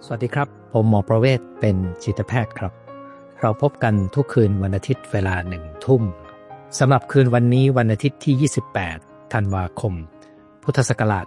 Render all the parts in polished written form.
สวัสดีครับผมหมอประเวศเป็นจิตแพทย์ครับเราพบกันทุกคืนวันอาทิตย์เวลา1 ทุ่มสำหรับคืนวันนี้วันอาทิตย์ที่28ธันวาคมพุทธศักราช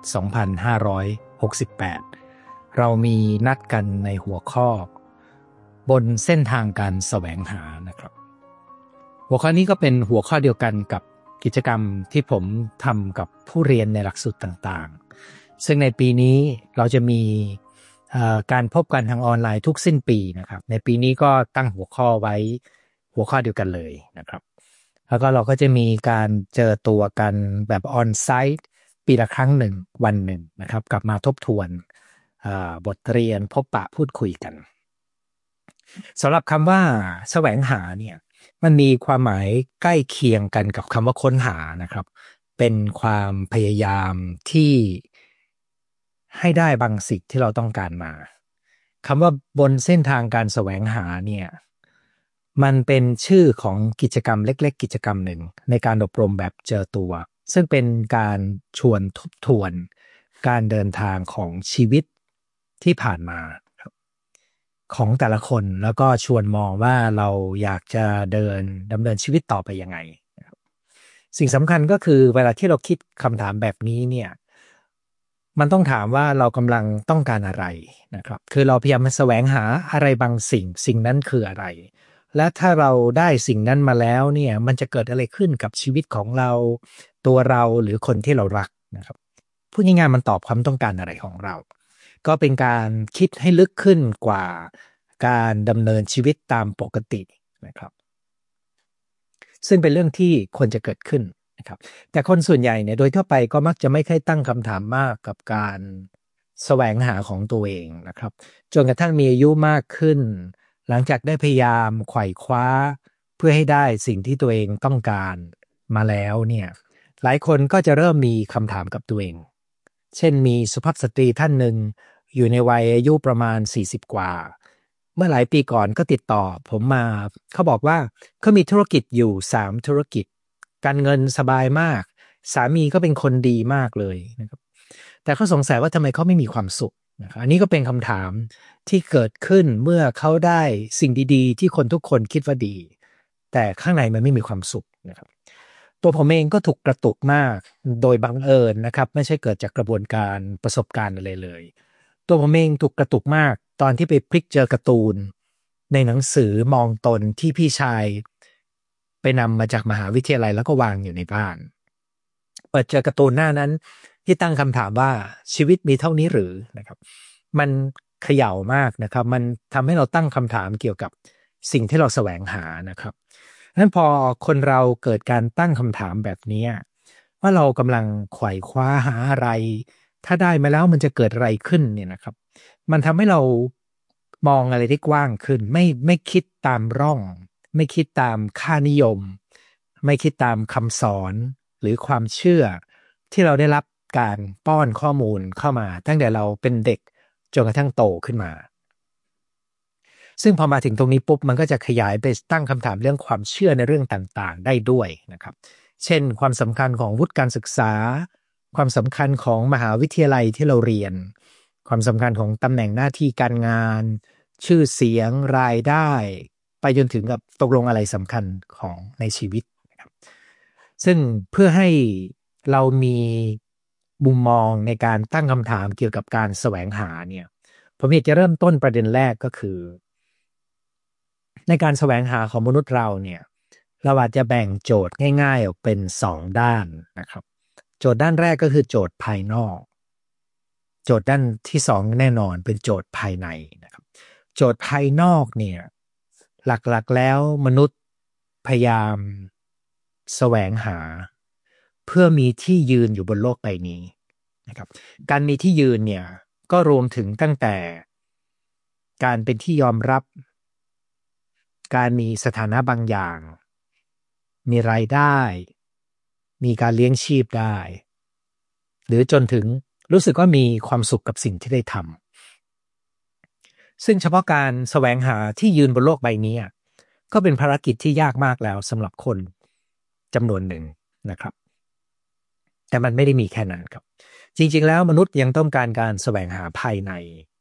2568เรามีนัดกันในหัวข้อบนเส้นทางการแสวงหานะครับหัวข้อนี้ก็เป็นหัวข้อเดียวกันกับกิจกรรมที่ผมทำกับผู้เรียนในหลักสูตรต่างๆซึ่งในปีนี้เราจะมีการพบกันทางออนไลน์ทุกสิ้นปีนะครับในปีนี้ก็ตั้งหัวข้อไว้หัวข้อเดียวกันเลยนะครับแล้วก็เราก็จะมีการเจอตัวกันแบบออนไซต์ปีละครั้งหนึ่งวันหนึ่งนะครับกลับมาทบทวนบทเรียนพบปะพูดคุยกันสำหรับคำว่าแสวงหาเนี่ยมันมีความหมายใกล้เคียงกันกับคำว่าค้นหานะครับเป็นความพยายามที่ให้ได้บางสิ่งที่เราต้องการมาคำว่าบนเส้นทางการแสวงหาเนี่ยมันเป็นชื่อของกิจกรรมเล็กๆกิจกรรมหนึ่งในการอบรมแบบเจอตัวซึ่งเป็นการชวนทบทวนการเดินทางของชีวิตที่ผ่านมาของแต่ละคนแล้วก็ชวนมองว่าเราอยากจะดำเนินชีวิตต่อไปยังไงสิ่งสำคัญก็คือเวลาที่เราคิดคำถามแบบนี้เนี่ยมันต้องถามว่าเรากำลังต้องการอะไรนะครับคือเราพยายามแสวงหาอะไรบางสิ่งนั้นคืออะไรและถ้าเราได้สิ่งนั้นมาแล้วเนี่ยมันจะเกิดอะไรขึ้นกับชีวิตของเราตัวเราหรือคนที่เรารักนะครับพูดง่ายๆมันตอบความต้องการอะไรของเราก็เป็นการคิดให้ลึกขึ้นกว่าการดำเนินชีวิตตามปกตินะครับซึ่งเป็นเรื่องที่ควรจะเกิดขึ้นนะครับแต่คนส่วนใหญ่เนี่ยโดยทั่วไปก็มักจะไม่ค่อยตั้งคำถามมากกับการแสวงหาของตัวเองนะครับจนกระทั่งมีอายุมากขึ้นหลังจากได้พยายามไขว่คว้าเพื่อให้ได้สิ่งที่ตัวเองต้องการมาแล้วเนี่ยหลายคนก็จะเริ่มมีคำถามกับตัวเองเช่นมีสุภาพสตรีท่านหนึ่งอยู่ในวัยอายุประมาณ40กว่าเมื่อหลายปีก่อนก็ติดต่อผมมาเขาบอกว่าเขามีธุรกิจอยู่3ธุรกิจการเงินสบายมากสามีก็เป็นคนดีมากเลยนะครับแต่เขาสงสัยว่าทำไมเขาไม่มีความสุขนะครับอันนี้ก็เป็นคำถามที่เกิดขึ้นเมื่อเขาได้สิ่งดีๆที่คนทุกคนคิดว่าดีแต่ข้างในมันไม่มีความสุขนะครับตัวผมเองก็ถูกกระตุกมากโดยบังเอิญนะครับไม่ใช่เกิดจากกระบวนการประสบการณ์อะไรเลยตัวผมเองถูกกระตุกมากตอนที่ไปพลิกเจอการ์ตูนในหนังสือมองตนที่พี่ชายไปนำมาจากมหาวิทยาลัยแล้วก็วางอยู่ในบ้านเปิดเจอการ์ตูนหน้านั้นที่ตั้งคำถามว่าชีวิตมีเท่านี้หรือนะครับมันเขย่ามากนะครับมันทำให้เราตั้งคำถามเกี่ยวกับสิ่งที่เราแสวงหานะครับนั้นพอคนเราเกิดการตั้งคำถามแบบนี้ว่าเรากำลังไขว่คว้าหาอะไรถ้าได้มาแล้วมันจะเกิดอะไรขึ้นเนี่ยนะครับมันทำให้เรามองอะไรได้กว้างขึ้นไม่คิดตามร่องไม่คิดตามค่านิยมไม่คิดตามคำสอนหรือความเชื่อที่เราได้รับการป้อนข้อมูลเข้ามาตั้งแต่เราเป็นเด็กจนกระทั่งโตขึ้นมาซึ่งพอมาถึงตรงนี้ปุ๊บมันก็จะขยายไปตั้งคำถามเรื่องความเชื่อในเรื่องต่างๆได้ด้วยนะครับเช่นความสำคัญของวุฒิการศึกษาความสำคัญของมหาวิทยาลัยที่เราเรียนความสำคัญของตำแหน่งหน้าที่การงานชื่อเสียงรายได้ไปจนถึงกับตกลงอะไรสำคัญของในชีวิตนะครับซึ่งเพื่อให้เรามีมุมมองในการตั้งคำถามเกี่ยวกับการแสวงหาเนี่ยผมอยากจะเริ่มต้นประเด็นแรกก็คือในการแสวงหาของมนุษย์เราเนี่ยเราอาจจะแบ่งโจทย์ง่ายๆออกเป็น2ด้านนะครับโจทย์ด้านแรกก็คือโจทย์ภายนอกโจทย์ด้านที่2แน่นอนเป็นโจทย์ภายในนะครับโจทย์ภายนอกเนี่ยหลักๆแล้วมนุษย์พยายามแสวงหาเพื่อมีที่ยืนอยู่บนโลกใบนี้นะครับการมีที่ยืนเนี่ยก็รวมถึงตั้งแต่การเป็นที่ยอมรับการมีสถานะบางอย่างมีรายได้มีการเลี้ยงชีพได้หรือจนถึงรู้สึกว่ามีความสุขกับสิ่งที่ได้ทำซึ่งเฉพาะการแสวงหาที่ยืนบนโลกใบนี้ก็เป็นภารกิจที่ยากมากแล้วสำหรับคนจำนวนหนึ่งนะครับแต่มันไม่ได้มีแค่นั้นครับจริงๆแล้วมนุษย์ยังต้องการการแสวงหาภายใน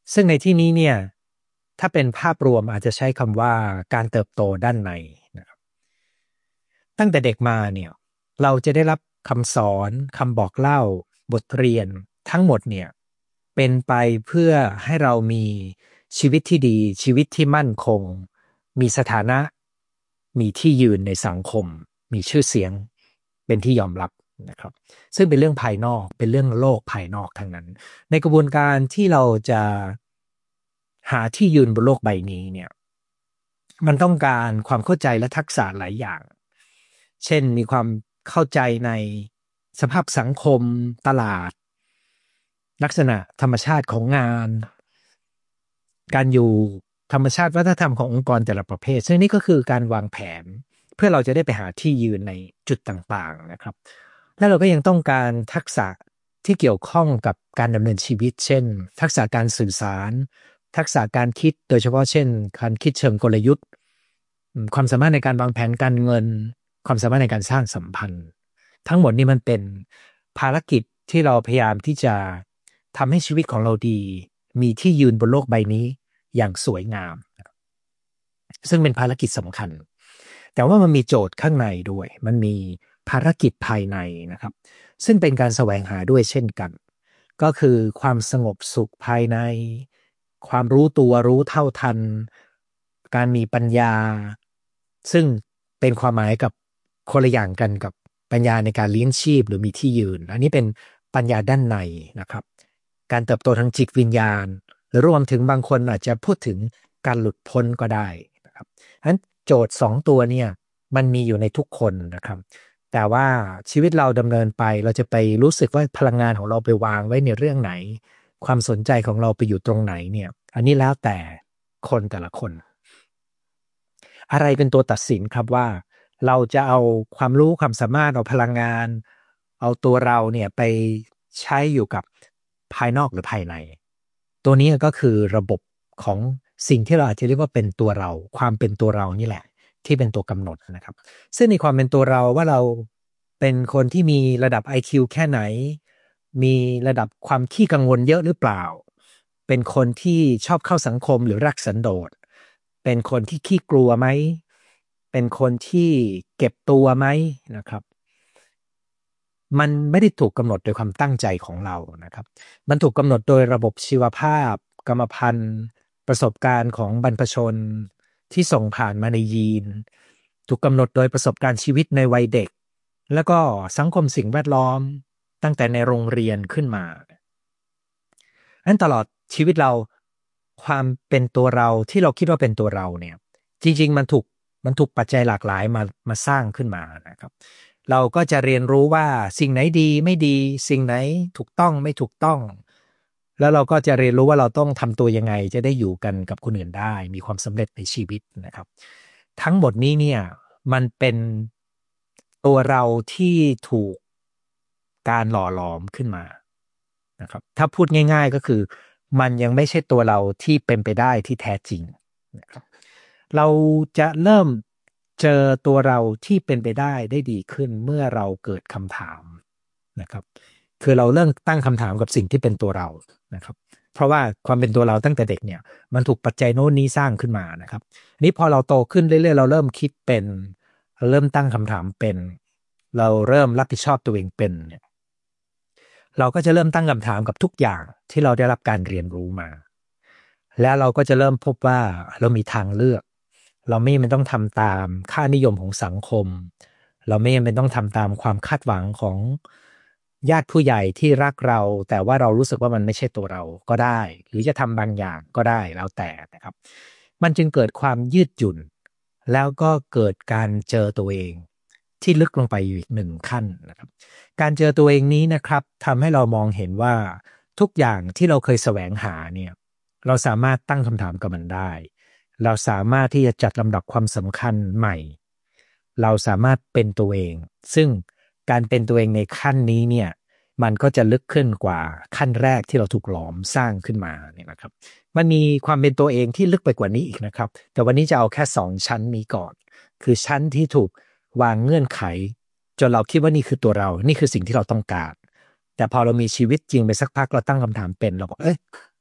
ซึ่งในที่นี้เนี่ยถ้าเป็นภาพรวมอาจจะใช้คำว่าการเติบโตด้านในนะครับตั้งแต่เด็กมาเนี่ยเราจะได้รับคำสอนคำบอกเล่าบทเรียนทั้งหมดเนี่ยเป็นไปเพื่อให้เรามีชีวิตที่ดีชีวิตที่มั่นคงมีสถานะมีที่ยืนในสังคมมีชื่อเสียงเป็นที่ยอมรับนะครับซึ่งเป็นเรื่องภายนอกเป็นเรื่องโลกภายนอกทั้งนั้นในกระบวนการที่เราจะหาที่ยืนบนโลกใบนี้เนี่ยมันต้องการความเข้าใจและทักษะหลายอย่างเช่นมีความเข้าใจในสภาพสังคมตลาดลักษณะธรรมชาติของงานการอยู่ธรรมชาติวัฒนธรรมขององค์กรแต่ละประเภทซึ่งนี่ก็คือการวางแผนเพื่อเราจะได้ไปหาที่ยืนในจุดต่างๆนะครับและเราก็ยังต้องการทักษะที่เกี่ยวข้องกับการดำเนินชีวิตเช่นทักษะการสื่อสารทักษะการคิดโดยเฉพาะเช่นการคิดเชิงกลยุทธ์ความสามารถในการวางแผนการเงินความสามารถในการสร้างสัมพันธ์ทั้งหมดนี้มันเป็นภารกิจที่เราพยายามที่จะทำให้ชีวิตของเราดีมีที่ยืนบนโลกใบนี้อย่างสวยงามซึ่งเป็นภารกิจสำคัญแต่ว่ามันมีโจทย์ข้างในด้วยมันมีภารกิจภายในนะครับซึ่งเป็นการแสวงหาด้วยเช่นกันก็คือความสงบสุขภายในความรู้ตัวรู้เท่าทันการมีปัญญาซึ่งเป็นความหมายกับคนละอย่างกันกับปัญญาในการเลี้ยงชีพหรือมีที่ยืนอันนี้เป็นปัญญาด้านในนะครับการเติบโตทางจิตวิญญาณหรือรวมถึงบางคนอาจจะพูดถึงการหลุดพ้นก็ได้นะครับฉะนั้นโจทย์สองตัวเนี่ยมันมีอยู่ในทุกคนนะครับแต่ว่าชีวิตเราดำเนินไปเราจะไปรู้สึกว่าพลังงานของเราไปวางไว้ในเรื่องไหนความสนใจของเราไปอยู่ตรงไหนเนี่ยอันนี้แล้วแต่คนแต่ละคนอะไรเป็นตัวตัดสินครับว่าเราจะเอาความรู้ความสามารถเอาพลังงานเอาตัวเราเนี่ยไปใช้อยู่กับภายนอกหรือภายในตัวนี้ก็คือระบบของสิ่งที่เราอาจจะเรียกว่าเป็นตัวเราความเป็นตัวเรานี่แหละที่เป็นตัวกำหนดนะครับซึ่งในความเป็นตัวเราว่าเราเป็นคนที่มีระดับ IQ แค่ไหนมีระดับความขี้กังวลเยอะหรือเปล่าเป็นคนที่ชอบเข้าสังคมหรือรักสันโดษเป็นคนที่ขี้กลัวไหมเป็นคนที่เก็บตัวไหมนะครับมันไม่ได้ถูกกำหนดโดยความตั้งใจของเรานะครับมันถูกกำหนดโดยระบบชีวภาพกรรมพันธุ์ประสบการณ์ของบรรพชนที่ส่งผ่านมาในยีนถูกกำหนดโดยประสบการณ์ชีวิตในวัยเด็กแล้วก็สังคมสิ่งแวดล้อมตั้งแต่ในโรงเรียนขึ้นมานั้นตลอดชีวิตเราความเป็นตัวเราที่เราคิดว่าเป็นตัวเราเนี่ยจริงๆมันถูกปัจจัยหลากหลายมาสร้างขึ้นมานะครับเราก็จะเรียนรู้ว่าสิ่งไหนดีไม่ดีสิ่งไหนถูกต้องไม่ถูกต้องแล้วเราก็จะเรียนรู้ว่าเราต้องทำตัวยังไงจะได้อยู่กันกับคนอื่นได้มีความสำเร็จในชีวิตนะครับทั้งหมดนี้เนี่ยมันเป็นตัวเราที่ถูกการหล่อหลอมขึ้นมานะครับถ้าพูดง่ายๆก็คือมันยังไม่ใช่ตัวเราที่เป็นไปได้ที่แท้จริงนะครับเราจะเริ่มเจอตัวเราที่เป็นไปได้ดีขึ้นเมื่อเราเกิดคำถามนะครับคือเราเริ่มตั้งคำถามกับสิ่งที่เป็นตัวเรานะครับเพราะว่าความเป็นตัวเราตั้งแต่เด็กเนี่ยมันถูกปัจจัยโน้นนี้สร้างขึ้นมานะครับนี้พอเราโตขึ้นเรื่อยๆเราเริ่มคิดเป็นเราเริ่มตั้งคำถามเป็นเราเริ่มรับผิดชอบตัวเองเป็นเนี่ยเราก็จะเริ่มตั้งคำถามกับทุกอย่างที่เราได้รับการเรียนรู้มาแล้วเราก็จะเริ่มพบว่าเรามีทางเลือกเราไม่จำเป็นต้องทำตามค่านิยมของสังคมเราไม่จำเป็นต้องทำตามความคาดหวังของญาติผู้ใหญ่ที่รักเราแต่ว่าเรารู้สึกว่ามันไม่ใช่ตัวเราก็ได้หรือจะทำบางอย่างก็ได้แล้วแต่นะครับมันจึงเกิดความยืดหยุ่นแล้วก็เกิดการเจอตัวเองที่ลึกลงไปอยู่อีกหนึ่งขั้นนะครับการเจอตัวเองนี้นะครับทำให้เรามองเห็นว่าทุกอย่างที่เราเคยแสวงหาเนี่ยเราสามารถตั้งคำถามกับมันได้เราสามารถที่จะจัดลำดับความสำคัญใหม่เราสามารถเป็นตัวเองซึ่งการเป็นตัวเองในขั้นนี้เนี่ยมันก็จะลึกขึ้นกว่าขั้นแรกที่เราถูกหลอมสร้างขึ้นมาเนี่ยนะครับมันมีความเป็นตัวเองที่ลึกไปกว่านี้อีกนะครับแต่วันนี้จะเอาแค่2 ชั้นนี้ก่อนคือชั้นที่ถูกวางเงื่อนไขจนเราคิดว่านี่คือตัวเรานี่คือสิ่งที่เราต้องการแต่พอเรามีชีวิตจริงไปสักพักเราตั้งคำถามเป็นเราบอก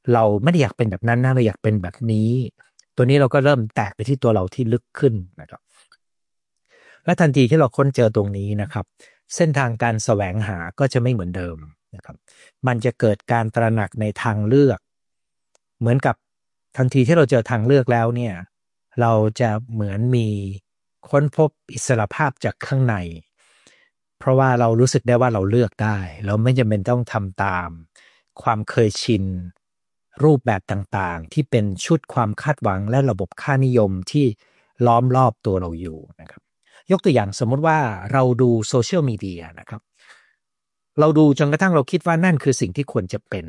เราไม่ได้อยากเป็นแบบนั้นนะเราอยากเป็นแบบนี้ตัวนี้เราก็เริ่มแตกไปที่ตัวเราที่ลึกขึ้นนะครับและทันทีที่เราค้นเจอตรงนี้นะครับเส้นทางการแสวงหาก็จะไม่เหมือนเดิมนะครับมันจะเกิดการตระหนักในทางเลือกเหมือนกับทันทีที่เราเจอทางเลือกแล้วเนี่ยเราจะเหมือนมีค้นพบอิสรภาพจากข้างในเพราะว่าเรารู้สึกได้ว่าเราเลือกได้เราไม่จำเป็นต้องทำตามความเคยชินรูปแบบต่างๆที่เป็นชุดความคาดหวังและระบบค่านิยมที่ล้อมรอบตัวเราอยู่นะครับ ยกตัวอย่างสมมติว่าเราดูโซเชียลมีเดียนะครับเราดูจนกระทั่งเราคิดว่านั่นคือสิ่งที่ควรจะเป็น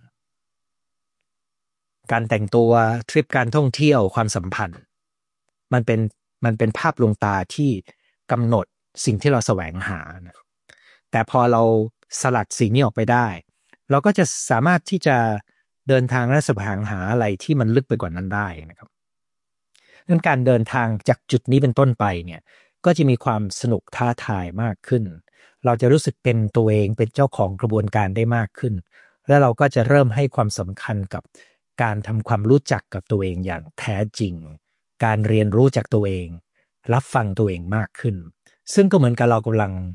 การแต่งตัวทริปการท่องเที่ยวความสัมพันธ์มันเป็นมันเป็นภาพลวงตาที่กำหนดสิ่งที่เราแสวงหานะแต่พอเราสลัดสิ่งนี้ออกไปได้เราก็จะสามารถที่จะเดินทางและแสวงหาอะไรที่มันลึกไปกว่านั้นได้นะครับดังนั้นการเดินทางจากจุดนี้เป็นต้นไปเนี่ยก็จะมีความสนุกท้าทายมากขึ้นเราจะรู้สึกเป็นตัวเองเป็นเจ้าของกระบวนการได้มากขึ้นและเราก็จะเริ่มให้ความสำคัญกับการทำความรู้จักกับตัวเองอย่างแท้จริงการเรียนรู้จากตัวเองรับฟังตัวเองมากขึ้นซึ่งก็เหมือนกับเรากำลัง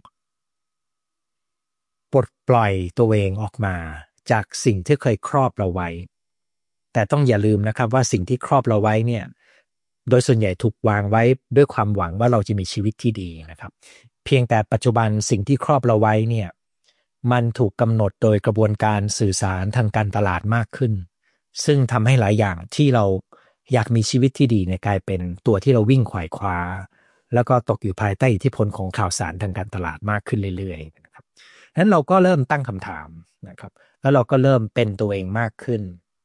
ปลดปล่อยตัวเองออกมาจากสิ่งที่เคยครอบเราไว้แต่ต้องอย่าลืมนะครับว่าสิ่งที่ครอบเราไว้เนี่ยโดยส่วนใหญ่ถูกวางไว้ด้วยความหวังว่าเราจะมีชีวิตที่ดีนะครับเพียงแต่ปัจจุบันสิ่งที่ครอบเราไว้เนี่ยมันถูกกำหนดโดยกระบวนการสื่อสารทางการตลาดมากขึ้นซึ่งทำให้หลายอย่างที่เราอยากมีชีวิตที่ดีเนี่ยกลายเป็นตัวที่เราวิ่งไขว่คว้าแล้วก็ตกอยู่ภายใต้อิทธิพลของข่าวสารทางการตลาดมากขึ้นเรื่อยๆนะครับนั้นเราก็เริ่มตั้งคำถามนะครับแล้วเราก็เริ่มเป็นตัวเองมากขึ้น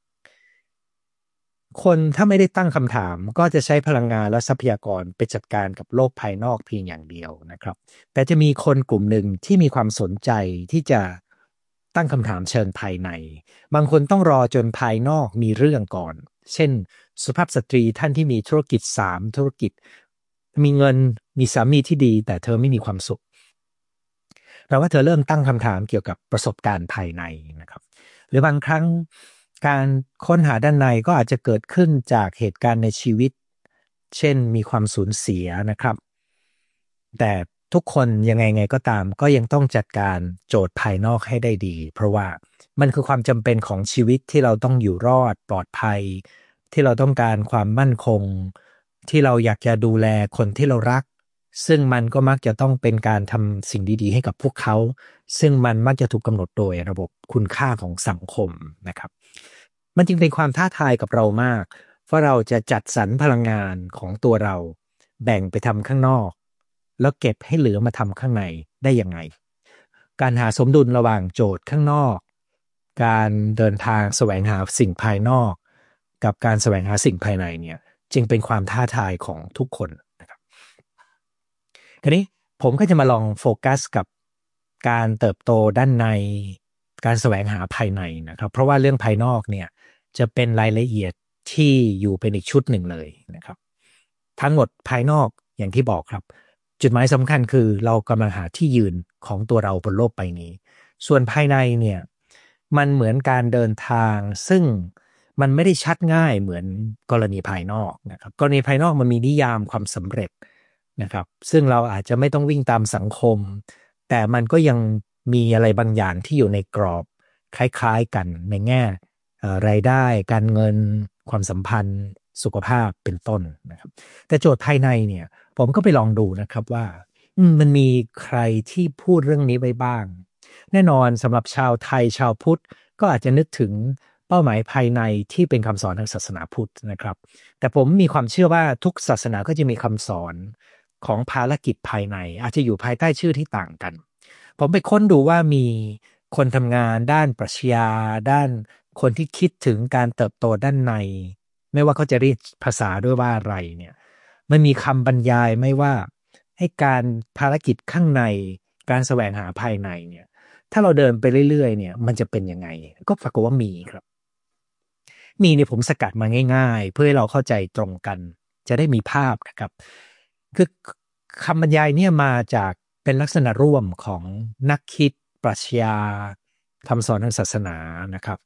คนถ้าไม่ได้ตั้งคำถามก็จะใช้พลังงานและทรัพยากรไปจัดการกับโลกภายนอกเพียงอย่างเดียวนะครับแต่จะมีคนกลุ่มหนึ่งที่มีความสนใจที่จะตั้งคำถามเชิงภายในบางคนต้องรอจนภายนอกมีเรื่องก่อนเช่นสุภาพสตรีท่านที่มีธุรกิจ3 ธุรกิจมีเงินมีสามีที่ดีแต่เธอไม่มีความสุขแปลว่าเธอเริ่มตั้งคำถามเกี่ยวกับประสบการณ์ภายในนะครับหรือบางครั้งการค้นหาด้านในก็อาจจะเกิดขึ้นจากเหตุการณ์ในชีวิตเช่นมีความสูญเสียนะครับแต่ทุกคนยังไงก็ตามก็ยังต้องจัดการโจทย์ภายนอกให้ได้ดีเพราะว่ามันคือความจำเป็นของชีวิตที่เราต้องอยู่รอดปลอดภัยที่เราต้องการความมั่นคงที่เราอยากจะดูแลคนที่เรารัก ซึ่งมันก็มักจะต้องเป็นการทำสิ่งดีๆให้กับพวกเขา ซึ่งมันมักจะถูกกำหนดโดยระบบคุณค่าของสังคมนะครับ มันจึงเป็นความท้าทายกับเรามากว่าเราจะจัดสรรพลังงานของตัวเราแบ่งไปทำข้างนอกแล้วเก็บให้เหลือมาทำข้างในได้ยังไงการหาสมดุลระหว่างโจทย์ข้างนอกการเดินทางแสวงหาสิ่งภายนอกกับการแสวงหาสิ่งภายในเนี่ยจึงเป็นความท้าทายของทุกคนนะครับทีนี้ผมก็จะมาลองโฟกัสกับการเติบโตด้านในการแสวงหาภายในนะครับเพราะว่าเรื่องภายนอกเนี่ยจะเป็นรายละเอียดที่อยู่เป็นอีกชุดหนึ่งเลยนะครับทั้งหมดภายนอกอย่างที่บอกครับจุดหมายสำคัญคือเรากำลังหาที่ยืนของตัวเราบนโลกใบนี้ส่วนภายในเนี่ยมันเหมือนการเดินทางซึ่งมันไม่ได้ชัดง่ายเหมือนกรณีภายนอกนะครับกรณีภายนอกมันมีนิยามความสำเร็จนะครับซึ่งเราอาจจะไม่ต้องวิ่งตามสังคมแต่มันก็ยังมีอะไรบางอย่างที่อยู่ในกรอบคล้ายๆกันในแง่รายได้การเงินความสัมพันธ์สุขภาพเป็นต้นนะครับแต่โจทย์ภายในเนี่ยผมก็ไปลองดูนะครับว่ามันมีใครที่พูดเรื่องนี้ไว้บ้างแน่นอนสำหรับชาวไทยชาวพุทธก็อาจจะนึกถึงเป้าหมายภายในที่เป็นคำสอนทางศาสนาพุทธนะครับแต่ผมมีความเชื่อว่าทุกศาสนาก็จะมีคำสอนของภารกิจภายในอาจจะอยู่ภายใต้ชื่อที่ต่างกันผมไปค้นดูว่ามีคนทำงานด้านปรัชญาด้านคนที่คิดถึงการเติบโตด้านในไม่ว่าเขาจะเรียกภาษาด้วยว่าอะไรเนี่ยมันมีคำบรรยายไม่ว่าให้การภารกิจข้างในการแสวงหาภายในเนี่ยถ้าเราเดินไปเรื่อยๆเนี่ยมันจะเป็นยังไงก็ปรากฏว่ามีครับมีเนี่ยผมสกัดมาง่ายๆเพื่อให้เราเข้าใจตรงกันจะได้มีภาพนะครับคือคำบรรยายเนี่ยมาจากเป็นลักษณะร่วมของนักคิดปรัชญาคำสอนทางศาสนานะครับ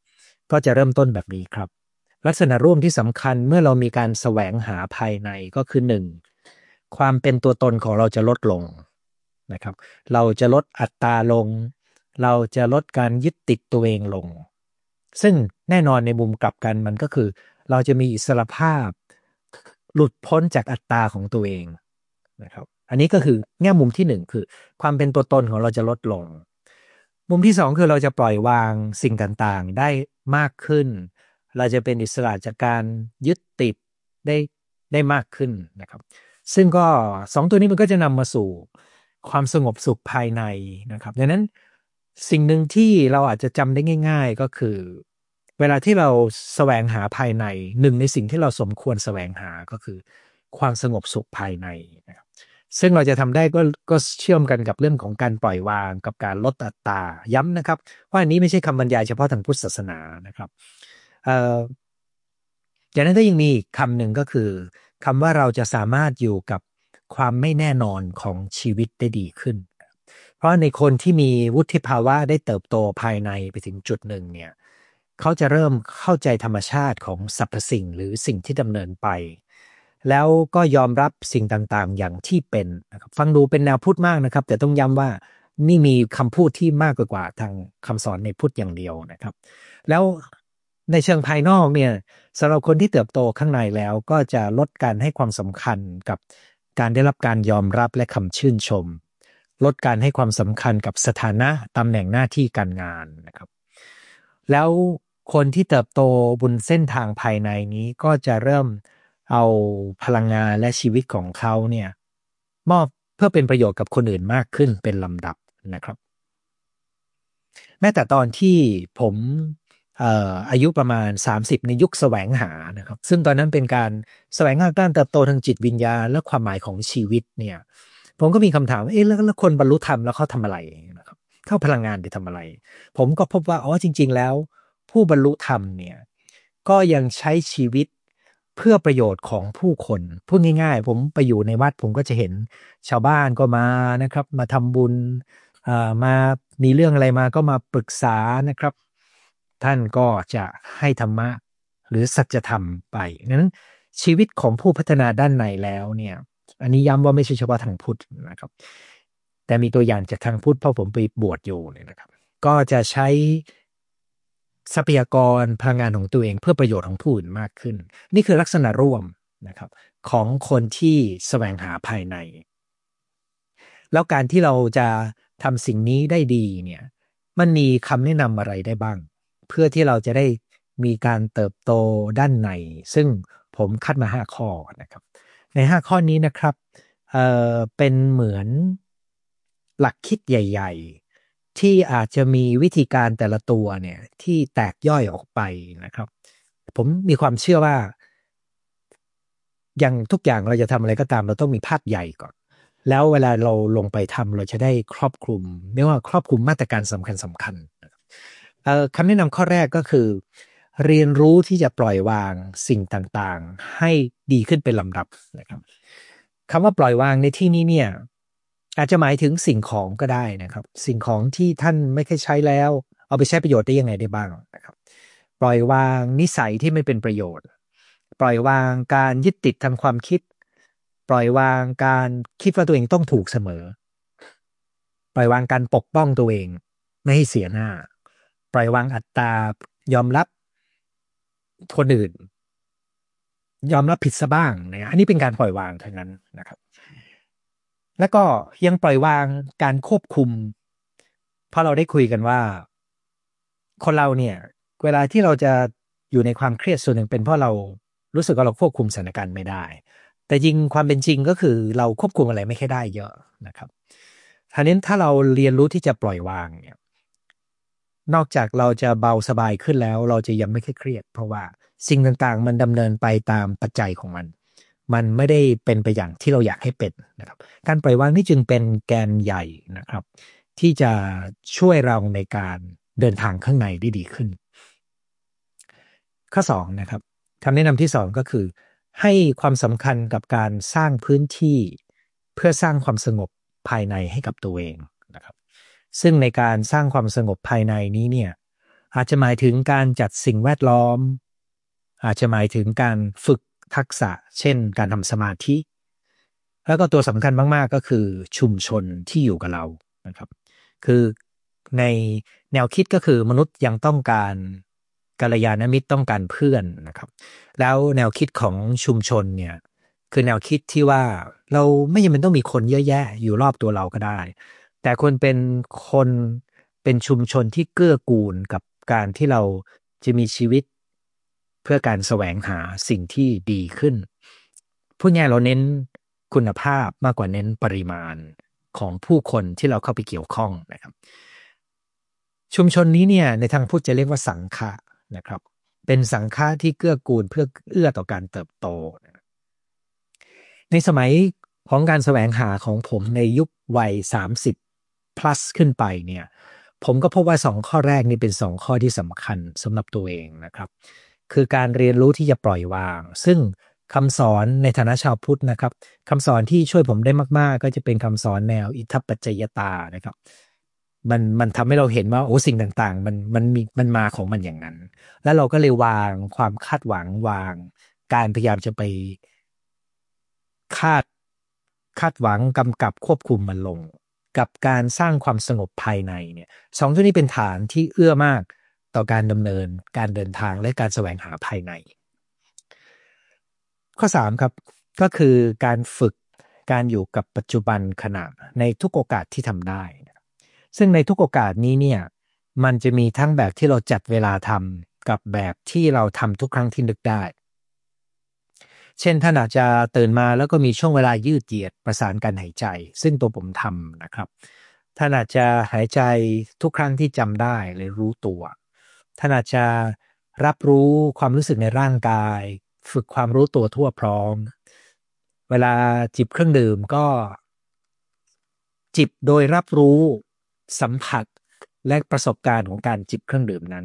ก็จะเริ่มต้นแบบนี้ครับลักษณะร่วมที่สำคัญเมื่อเรามีการแสวงหาภายในก็คือหนึ่งความเป็นตัวตนของเราจะลดลงนะครับเราจะลดอัตราลงเราจะลดการยึดติดตัวเองลงซึ่งแน่นอนในมุมกลับกันมันก็คือเราจะมีอิสรภาพหลุดพ้นจากอัตตาของตัวเองนะครับอันนี้ก็คือแง่มุมที่หนึ่งคือความเป็นตัวตนของเราจะลดลงมุมที่สองคือเราจะปล่อยวางสิ่งต่างๆได้มากขึ้นเราจะเป็นอิสระจากการยึดติดได้ได้มากขึ้นนะครับซึ่งก็สองตัวนี้มันก็จะนำมาสู่ความสงบสุขภายในนะครับดังนั้นสิ่งหนึ่งที่เราอาจจะจำได้ง่ายๆก็คือเวลาที่เราแสวงหาภายในหนึ่งในสิ่งที่เราสมควรแสวงหาก็คือความสงบสุขภายในนะครับซึ่งเราจะทำได้ก็เชื่อมกันกับเรื่องของการปล่อยวางกับการลดอัตตาย้ำนะครับว่าอันนี้ไม่ใช่คำบรรยายเฉพาะทางพุทธศาสนานะครับจากนั้นก็ยังมีอีกคำหนึ่งก็คือคำว่าเราจะสามารถอยู่กับความไม่แน่นอนของชีวิตได้ดีขึ้นเพราะในคนที่มีวุฒิภาวะได้เติบโตภายในไปถึงจุดหนึ่งเนี่ยเขาจะเริ่มเข้าใจธรรมชาติของสรรพสิ่งหรือสิ่งที่ดำเนินไปแล้วก็ยอมรับสิ่งต่างๆอย่างที่เป็นนะครับฟังดูเป็นแนวพุทธมากนะครับแต่ต้องย้ำว่านี่มีคำพูดที่มากกว่าทางคำสอนในพุทธอย่างเดียวนะครับแล้วในเชิงภายนอกเนี่ยสำหรับคนที่เติบโตข้างในแล้วก็จะลดการให้ความสำคัญกับการได้รับการยอมรับและคำชื่นชมลดการให้ความสำคัญกับสถานะตำแหน่งหน้าที่การงานนะครับแล้วคนที่เติบโตบนเส้นทางภายในนี้ก็จะเริ่มเอาพลังงานและชีวิตของเขาเนี่ยมอบเพื่อเป็นประโยชน์กับคนอื่นมากขึ้นเป็นลำดับนะครับแม้แต่ตอนที่ผมอายุประมาณ30ในยุคแสวงหานะครับซึ่งตอนนั้นเป็นการแสวงหาการเติบโตทางจิตวิญญาณและความหมายของชีวิตเนี่ยผมก็มีคำถามว่าเอ๊ะแล้วคนบรรลุธรรมแล้วเขาทำอะไรนะครับเข้าพลังงานไปทำอะไรผมก็พบว่าอ๋อจริงๆแล้วผู้บรรลุธรรมเนี่ยก็ยังใช้ชีวิตเพื่อประโยชน์ของผู้คนพูดง่ายๆผมไปอยู่ในวัดผมก็จะเห็นชาวบ้านก็มานะครับมาทำบุญมามีเรื่องอะไรมาก็มาปรึกษานะครับท่านก็จะให้ธรรมะหรือสัจธรรมไปนั้นชีวิตของผู้พัฒนาด้านในแล้วเนี่ยอันนี้ย้ำว่าไม่ใช่เฉพาะทางพุทธนะครับแต่มีตัวอย่างจากทางพุทธเพราะผมไปบวชอยู่เลยนะครับก็จะใช้ทรัพยากรพลังงานของตัวเองเพื่อประโยชน์ของผู้อื่นมากขึ้นนี่คือลักษณะร่วมนะครับของคนที่แสวงหาภายในแล้วการที่เราจะทำสิ่งนี้ได้ดีเนี่ยมันมีคำแนะนำอะไรได้บ้างเพื่อที่เราจะได้มีการเติบโตด้านในซึ่งผมคัดมา5ข้อนะครับใน5ข้อนี้นะครับเป็นเหมือนหลักคิดใหญ่ๆที่อาจจะมีวิธีการแต่ละตัวเนี่ยที่แตกย่อยออกไปนะครับผมมีความเชื่อว่าอย่างทุกอย่างเราจะทำอะไรก็ตามเราต้องมีภาพใหญ่ก่อนแล้วเวลาเราลงไปทำเราจะได้ครอบคลุมไม่ว่าครอบคลุมมาตรการสำคัญคำแนะนำข้อแรกก็คือเรียนรู้ที่จะปล่อยวางสิ่งต่างๆให้ดีขึ้นเป็นลำดับนะครับคำว่าปล่อยวางในที่นี้เนี่ยอาจจะหมายถึงสิ่งของก็ได้นะครับสิ่งของที่ท่านไม่เคยใช้แล้วเอาไปใช้ประโยชน์ได้ยังไงได้บ้างนะครับปล่อยวางนิสัยที่ไม่เป็นประโยชน์ปล่อยวางการยึดติดทางความคิดปล่อยวางการคิดว่าตัวเองต้องถูกเสมอปล่อยวางการปกป้องตัวเองไม่ให้เสียหน้าปล่อยวางอัตตายอมรับคนอื่นยอมรับผิดซะบ้างนะอันนี้เป็นการปล่อยวางเท่านั้นนะครับแล้วก็ยังปล่อยวางการควบคุมเพราะเราได้คุยกันว่าคนเราเนี่ยเวลาที่เราจะอยู่ในความเครียดส่วนหนึ่งเป็นเพราะเรารู้สึกว่าเราควบคุมสถานการณ์ไม่ได้แต่จริงความเป็นจริงก็คือเราควบคุมอะไรไม่ค่อยได้เยอะนะครับทีนี้ถ้าเราเรียนรู้ที่จะปล่อยวางเนี่ย นอกจากเราจะเบาสบายขึ้นแล้วเราจะยังไม่เครียดเพราะว่าสิ่งต่างๆมันดำเนินไปตามปัจจัยของมันมันไม่ได้เป็นไปอย่างที่เราอยากให้เป็นนะครับการปล่อยวางนี่จึงเป็นแกนใหญ่นะครับที่จะช่วยเราในการเดินทางข้างในได้ดีขึ้นข้อ2นะครับคำแนะนำที่2ก็คือให้ความสำคัญกับการสร้างพื้นที่เพื่อสร้างความสงบภายในให้กับตัวเองนะครับซึ่งในการสร้างความสงบภายในนี้เนี่ยอาจจะหมายถึงการจัดสิ่งแวดล้อมอาจจะหมายถึงการฝึกทักษะเช่นการทำสมาธิแล้วก็ตัวสำคัญมากๆก็คือชุมชนที่อยู่กับเรานะครับคือในแนวคิดก็คือมนุษย์ยังต้องการกัลยาณมิตรต้องการเพื่อนนะครับแล้วแนวคิดของชุมชนเนี่ยคือแนวคิดที่ว่าเราไม่จำเป็นต้องมีคนเยอะแยะอยู่รอบตัวเราก็ได้แต่ควรเป็นคนเป็นชุมชนที่เกื้อกูลกับการที่เราจะมีชีวิตเพื่อการแสวงหาสิ่งที่ดีขึ้นพูดง่ายเราเน้นคุณภาพมากกว่าเน้นปริมาณของผู้คนที่เราเข้าไปเกี่ยวข้องนะครับชุมชนนี้เนี่ยในทางพุทธจะเรียกว่าสังฆะนะครับเป็นสังฆะที่เกื้อกูลเพื่อเอื้อต่อการเติบโตในสมัยของการแสวงหาของผมในยุควัย30 plus ขึ้นไปเนี่ยผมก็พบว่า2 ข้อแรกนี่เป็น2 ข้อที่สำคัญสำหรับตัวเองนะครับคือการเรียนรู้ที่จะปล่อยวางซึ่งคำสอนในฐานะชาวพุทธนะครับคำสอนที่ช่วยผมได้มากๆก็จะเป็นคำสอนแนวอิทัปปัจจยตานะครับมันทำให้เราเห็นว่าโอ้สิ่งต่างๆมันมาของมันอย่างนั้นแล้วเราก็เลยวางความคาดหวังวางการพยายามจะไปคาดคาดหวังกำกับควบคุมมันลงกับการสร้างความสงบภายในเนี่ย2ตัวนี้เป็นฐานที่เอื้อมากต่อการดำเนินการเดินทางและการแสวงหาภายในข้อ3ครับก็คือการฝึกการอยู่กับปัจจุบันขณะในทุกโอกาสที่ทำได้ซึ่งในทุกโอกาสนี้เนี่ยมันจะมีทั้งแบบที่เราจัดเวลาทำกับแบบที่เราทำทุกครั้งที่นึกได้เช่นท่านอาจจะตื่นมาแล้วก็มีช่วงเวลายืดเหยียดประสานการหายใจซึ่งตัวผมทำนะครับท่านอาจจะหายใจทุกครั้งที่จำได้หรือรู้ตัวท่านอาจจะรับรู้ความรู้สึกในร่างกายฝึกความรู้ตัวทั่วพร้อมเวลาจิบเครื่องดื่มก็จิบโดยรับรู้สัมผัสและประสบการณ์ของการจิบเครื่องดื่มนั้น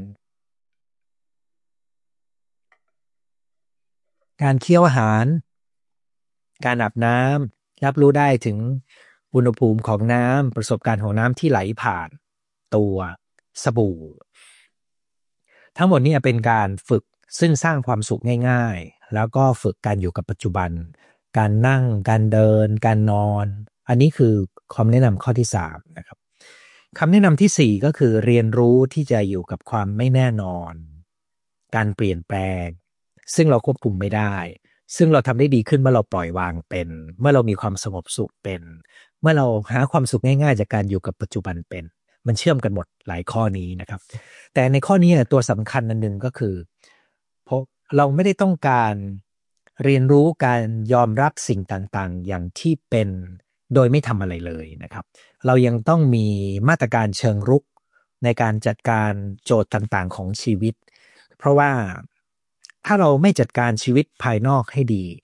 การเคี้ยวอาหารการอาบน้ำรับรู้ได้ถึงอุณหภูมิของน้ำประสบการณ์ของน้ำที่ไหลผ่านตัวสบู่ทั้งหมดนี้เป็นการฝึกซึ่งสร้างความสุขง่ายๆแล้วก็ฝึกการอยู่กับปัจจุบันการนั่งการเดินการนอนอันนี้คือคำแนะนำข้อที่3นะครับคำแนะนำที่4ก็คือเรียนรู้ที่จะอยู่กับความไม่แน่นอนการเปลี่ยนแปลงซึ่งเราควบคุมไม่ได้ซึ่งเราทำได้ดีขึ้นเมื่อเราปล่อยวางเป็นเมื่อเรามีความสงบสุขเป็นเมื่อเราหาความสุขง่ายๆจากการอยู่กับปัจจุบันเป็นมันเชื่อมกันหมดหลายข้อนี้นะครับแต่ในข้อนี้ตัวสำคัญอันหนึ่งก็คือเพราะเราไม่ได้ต้องการเรียนรู้การยอมรับสิ่งต่างๆอย่างที่เป็นโดยไม่ทำอะไรเลยนะครับเรายังต้องมีมาตรการเชิงรุกในการจัดการโจทย์ต่างๆของชีวิตเพราะว่าถ้าเราไม่จัดการชีวิตภายนอกให้ดี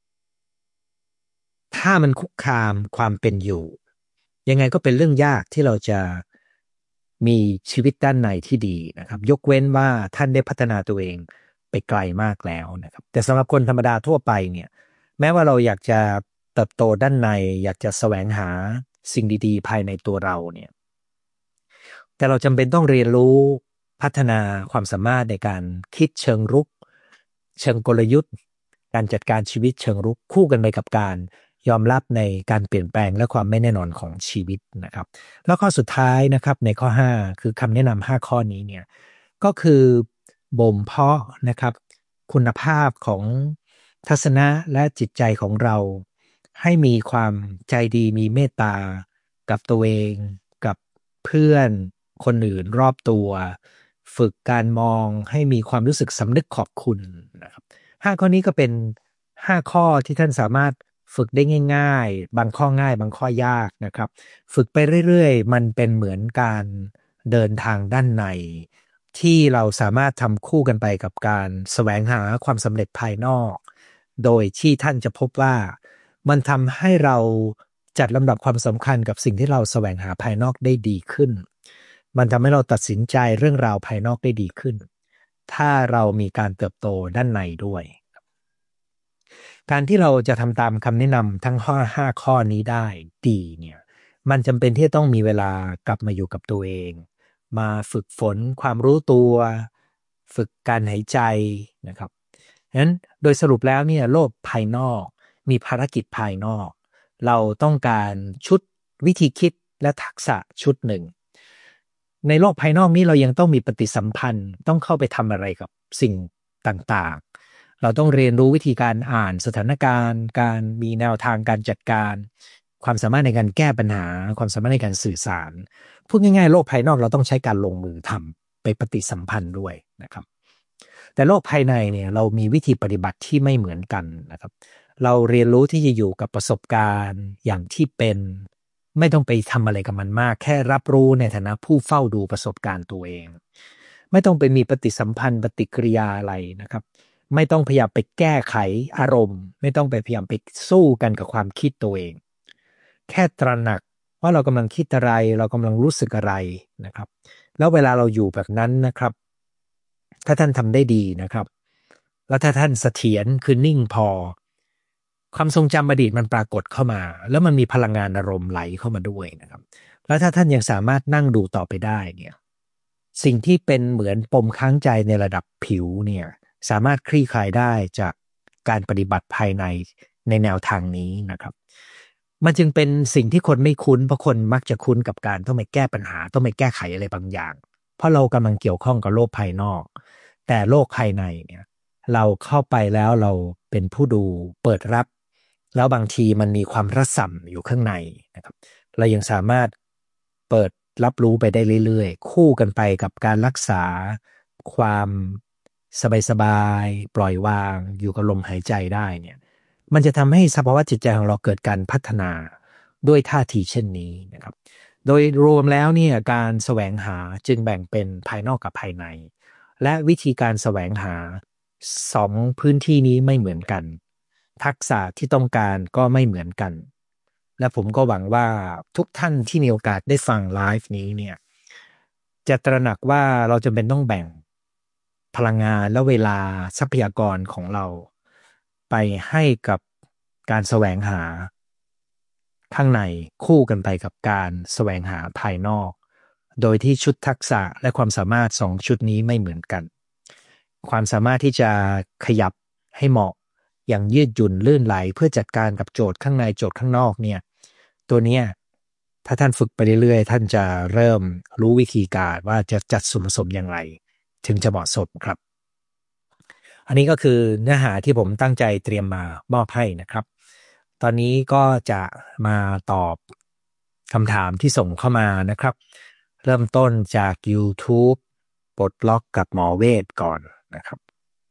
ถ้ามันคุกคามความเป็นอยู่ยังไงก็เป็นเรื่องยากที่เราจะมีชีวิตด้านในที่ดีนะครับยกเว้นว่าท่านได้พัฒนาตัวเองไปไกลมากแล้วนะครับแต่สำหรับคนธรรมดาทั่วไปเนี่ยแม้ว่าเราอยากจะเติบโตด้านในอยากจะแสวงหาสิ่งดีๆภายในตัวเราเนี่ยแต่เราจำเป็นต้องเรียนรู้พัฒนาความสามารถในการคิดเชิงรุกเชิงกลยุทธ์การจัดการชีวิตเชิงรุกคู่กันไปกับการยอมรับในการเปลี่ยนแปลงและความไม่แน่นอนของชีวิตนะครับแล้วข้อสุดท้ายนะครับในข้อ5คือคำแนะนำ5ข้อนี้เนี่ยก็คือบ่มเพาะนะครับคุณภาพของทัศนะและจิตใจของเราให้มีความใจดีมีเมตตากับตัวเองกับเพื่อนคนอื่นรอบตัวฝึกการมองให้มีความรู้สึกสำนึกขอบคุณนะครับ5 ข้อนี้ก็เป็น5 ข้อที่ท่านสามารถฝึกได้ง่ายๆบางข้อง่ายบางข้อยากนะครับฝึกไปเรื่อยๆมันเป็นเหมือนการเดินทางด้านในที่เราสามารถทำคู่กันไปกับการแสวงหาความสำเร็จภายนอกโดยที่ท่านจะพบว่ามันทำให้เราจัดลำดับความสำคัญกับสิ่งที่เราแสวงหาภายนอกได้ดีขึ้นมันทำให้เราตัดสินใจเรื่องราวภายนอกได้ดีขึ้นถ้าเรามีการเติบโตด้านในด้วยการที่เราจะทำตามคำแนะนำทั้ง5 ข้อนี้ได้ดีเนี่ยมันจำเป็นที่จะต้องมีเวลากลับมาอยู่กับตัวเองมาฝึกฝนความรู้ตัวฝึกการหายใจนะครับฉะนั้นโดยสรุปแล้วเนี่ยโลกภายนอกมีภารกิจภายนอกเราต้องการชุดวิธีคิดและทักษะชุดหนึ่งในโลกภายนอกนี้เรายังต้องมีปฏิสัมพันธ์ต้องเข้าไปทำอะไรกับสิ่งต่างๆเราต้องเรียนรู้วิธีการอ่านสถานการณ์การมีแนวทางการจัดการความสามารถในการแก้ปัญหาความสามารถในการสื่อสารพูดง่ายๆโลกภายนอกเราต้องใช้การลงมือทำไปปฏิสัมพันธ์ด้วยนะครับแต่โลกภายในเนี่ยเรามีวิธีปฏิบัติที่ไม่เหมือนกันนะครับเราเรียนรู้ที่จะอยู่กับประสบการณ์อย่างที่เป็นไม่ต้องไปทำอะไรกับมันมากแค่รับรู้ในฐานะผู้เฝ้าดูประสบการณ์ตัวเองไม่ต้องไปมีปฏิสัมพันธ์ปฏิกิริยาอะไรนะครับไม่ต้องพยายามไปแก้ไขอารมณ์ไม่ต้องไปพยายามไปสู้กันกับความคิดตัวเองแค่ตระหนักว่าเรากำลังคิดอะไรเรากำลังรู้สึกอะไรนะครับแล้วเวลาเราอยู่แบบนั้นนะครับถ้าท่านทำได้ดีนะครับแล้วถ้าท่านเสถียรคือนิ่งพอความทรงจำอดีตมันปรากฏเข้ามาแล้วมันมีพลังงานอารมณ์ไหลเข้ามาด้วยนะครับแล้วถ้าท่านยังสามารถนั่งดูต่อไปได้เนี่ยสิ่งที่เป็นเหมือนปมค้างใจในระดับผิวเนี่ยสามารถคลี่คลายได้จากการปฏิบัติภายในแนวทางนี้นะครับมันจึงเป็นสิ่งที่คนไม่คุ้นเพราะคนมักจะคุ้นกับการต้องไปแก้ปัญหาต้องไปแก้ไขอะไรบางอย่างเพราะเรากำลังเกี่ยวข้องกับโลกภายนอกแต่โลกภายในเนี่ยเราเข้าไปแล้วเราเป็นผู้ดูเปิดรับแล้วบางทีมันมีความระส่ำอยู่ข้างในนะครับเรายังสามารถเปิดรับรู้ไปได้เรื่อยๆคู่กันไปกับการรักษาความสบายๆปล่อยวางอยู่กับลมหายใจได้เนี่ยมันจะทำให้สภาวะจิตใจของเราเกิดการพัฒนาด้วยท่าทีเช่นนี้นะครับโดยรวมแล้วเนี่ยการแสวงหาจึงแบ่งเป็นภายนอกกับภายในและวิธีการแสวงหาสองพื้นที่นี้ไม่เหมือนกันทักษะที่ต้องการก็ไม่เหมือนกันและผมก็หวังว่าทุกท่านที่มีโอกาสได้ฟังไลฟ์นี้เนี่ยจะตระหนักว่าเราจำเป็นต้องแบ่งพลังงานและเวลาทรัพยากรของเราไปให้กับการแสวงหาข้างในคู่กันไปกับการแสวงหาภายนอกโดยที่ชุดทักษะและความสามารถสองชุดนี้ไม่เหมือนกันความสามารถที่จะขยับให้เหมาะอย่างยืดหยุ่นลื่นไหลเพื่อจัดการกับโจทย์ข้างในโจทย์ข้างนอกเนี่ยตัวเนี้ยถ้าท่านฝึกไปเรื่อยๆท่านจะเริ่มรู้วิธีการว่าจะจัดส่วนผสมอย่างไรถึงจะเหมาะสมครับอันนี้ก็คือเนื้อหาที่ผมตั้งใจเตรียมมามอบให้นะครับตอนนี้ก็จะมาตอบคำถามที่ส่งเข้ามานะครับเริ่มต้นจาก YouTube ปลดล็อกกับหมอเวทก่อนนะครับ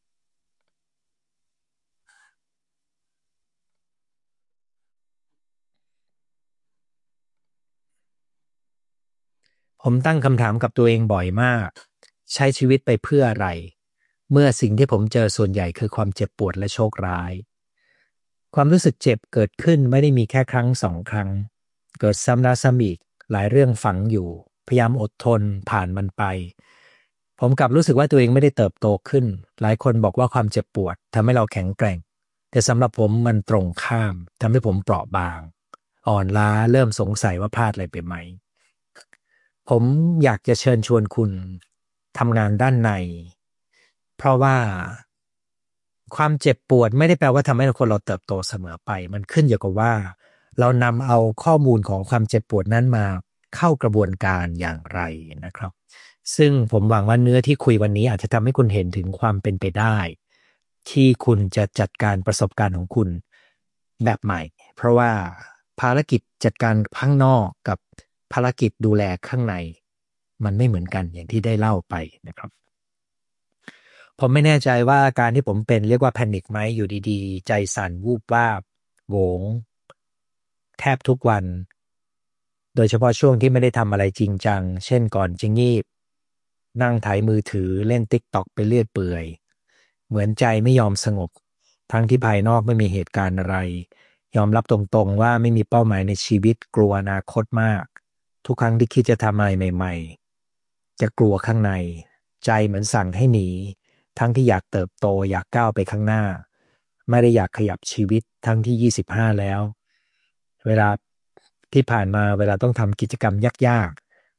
ผมตั้งคำถามกับตัวเองบ่อยมากใช้ชีวิตไปเพื่ออะไรเมื่อสิ่งที่ผมเจอส่วนใหญ่คือความเจ็บปวดและโชคร้ายความรู้สึกเจ็บเกิดขึ้นไม่ได้มีแค่ครั้งสองครั้งเกิดซ้ำแล้วซ้ำอีกหลายเรื่องฝังอยู่พยายามอดทนผ่านมันไปผมกลับรู้สึกว่าตัวเองไม่ได้เติบโตขึ้นหลายคนบอกว่าความเจ็บปวดทำให้เราแข็งแกร่งแต่สำหรับผมมันตรงข้ามทำให้ผมเปราะบางอ่อนล้าเริ่มสงสัยว่าพลาดอะไรไปไหม ผมอยากจะเชิญชวนคุณทำงานด้านในเพราะว่าความเจ็บปวดไม่ได้แปลว่าทำให้คนเราเติบโตเสมอไปมันขึ้นอยู่กับว่าเรานำเอาข้อมูลของความเจ็บปวดนั้นมาเข้ากระบวนการอย่างไรนะครับซึ่งผมหวังว่าเนื้อที่คุยวันนี้อาจจะทำให้คุณเห็นถึงความเป็นไปได้ที่คุณจะจัดการประสบการณ์ของคุณแบบใหม่เพราะว่าภารกิจจัดการข้างนอกกับภารกิจดูแลข้างในมันไม่เหมือนกันอย่างที่ได้เล่าไปนะครับผมไม่แน่ใจว่าการที่ผมเป็นเรียกว่าแพนิคไหมอยู่ดีๆใจสั่นวูบวาบโหวงแทบทุกวันโดยเฉพาะช่วงที่ไม่ได้ทำอะไรจริงจังเช่นก่อนจะงีบนั่งถ่ายมือถือเล่นติ๊กต็อกไปเรื่อยเปื่อยเหมือนใจไม่ยอมสงบทั้งที่ภายนอกไม่มีเหตุการณ์อะไรยอมรับตรงๆว่าไม่มีเป้าหมายในชีวิตกลัวอนาคตมากทุกครั้งที่คิดจะทำอะไรใหม่ๆจะกลัวข้างในใจเหมือนสั่งให้หนีทั้งที่อยากเติบโตอยากก้าวไปข้างหน้าไม่ได้อยากขยับชีวิตทั้งที่25แล้วเวลาที่ผ่านมาเวลาต้องทำกิจกรรมยาก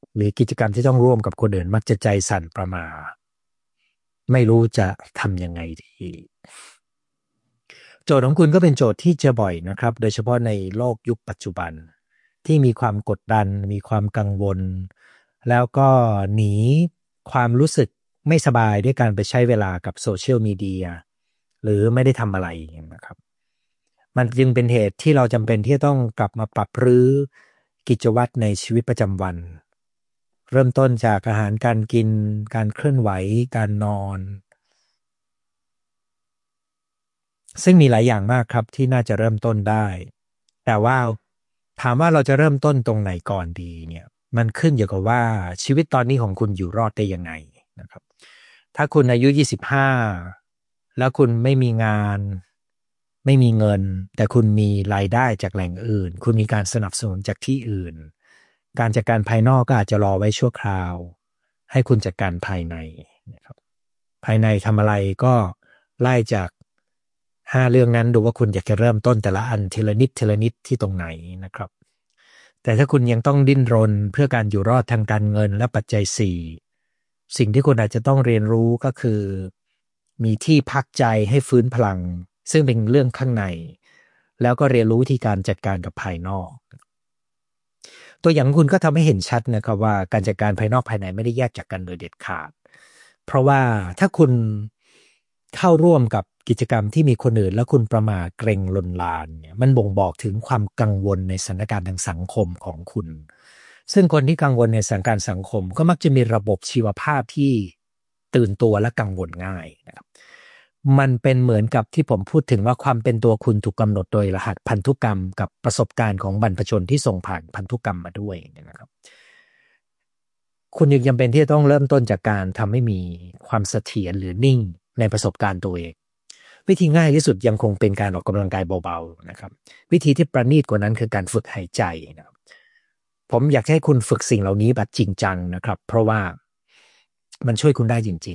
หรือกิจกรรมที่ต้องร่วมกับคนอื่นมักจะใจสั่นประหม่าไม่รู้จะทำยังไงดีโจทย์ของคุณก็เป็นโจทย์ที่เจอบ่อยนะครับโดยเฉพาะในโลกยุคปัจจุบันที่มีความกดดันมีความกังวลแล้วก็หนีความรู้สึกไม่สบายด้วยการไปใช้เวลากับโซเชียลมีเดียหรือไม่ได้ทำอะไรนะครับมันจึงเป็นเหตุที่เราจำเป็นที่จะต้องกลับมาปรับรื้อกิจวัตรในชีวิตประจำวันเริ่มต้นจากอาหารการกินการเคลื่อนไหวการนอนซึ่งมีหลายอย่างมากครับที่น่าจะเริ่มต้นได้แต่ว่าถามว่าเราจะเริ่มต้นตรงไหนก่อนดีเนี่ยมันขึ้นอยู่กับว่าชีวิตตอนนี้ของคุณอยู่รอดได้ยังไงนะครับถ้าคุณอายุ25แล้วคุณไม่มีงานไม่มีเงินแต่คุณมีรายได้จากแหล่งอื่นคุณมีการสนับสนุนจากที่อื่นการจัดการภายนอกก็อาจจะรอไว้ชั่วคราวให้คุณจัดการภายในนะครับภายในทำอะไรก็ไล่จาก5 เรื่องนั้นดูว่าคุณอยากจะเริ่มต้นแต่ละอันทีละนิดทีละนิดที่ตรงไหนนะครับแต่ถ้าคุณยังต้องดิ้นรนเพื่อการอยู่รอดทางการเงินและปัจจัย4สิ่งที่คุณอาจจะต้องเรียนรู้ก็คือมีที่พักใจให้ฟื้นพลังซึ่งเป็นเรื่องข้างในแล้วก็เรียนรู้วิธีการจัดการกับภายนอกตัวอย่างคุณก็ทำให้เห็นชัดนะครับว่าการจัดการภายนอกภายในไม่ได้แยกจากกันโดยเด็ดขาดเพราะว่าถ้าคุณเข้าร่วมกับกิจกรรมที่มีคนอื่นแล้วคุณประมาทเกรงลนลานเนี่ยมันบ่งบอกถึงความกังวลในสถานการณ์ทางสังคมของคุณซึ่งคนที่กังวลในสถานการณ์สังคมก็มักจะมีระบบชีวภาพที่ตื่นตัวและกังวลง่ายนะครับมันเป็นเหมือนกับที่ผมพูดถึงว่าความเป็นตัวคุณถูกกำหนดโดยรหัสพันธุกรรมกับประสบการณ์ของบรรพชนที่ส่งผ่านพันธุกรรมมาด้วยนะครับคุณยังจำเป็นที่จะต้องเริ่มต้นจากการทำให้มีความเสถียรหรือนิ่งในประสบการณ์ตัวเองวิธีง่ายที่สุดยังคงเป็นการออกกำลังกายเบาๆนะครับวิธีที่ประณีตกว่านั้นคือการฝึกหายใจนะครับผมอยากให้คุณฝึกสิ่งเหล่านี้แบบจริงจังนะครับเพราะว่ามันช่วยคุณได้จริง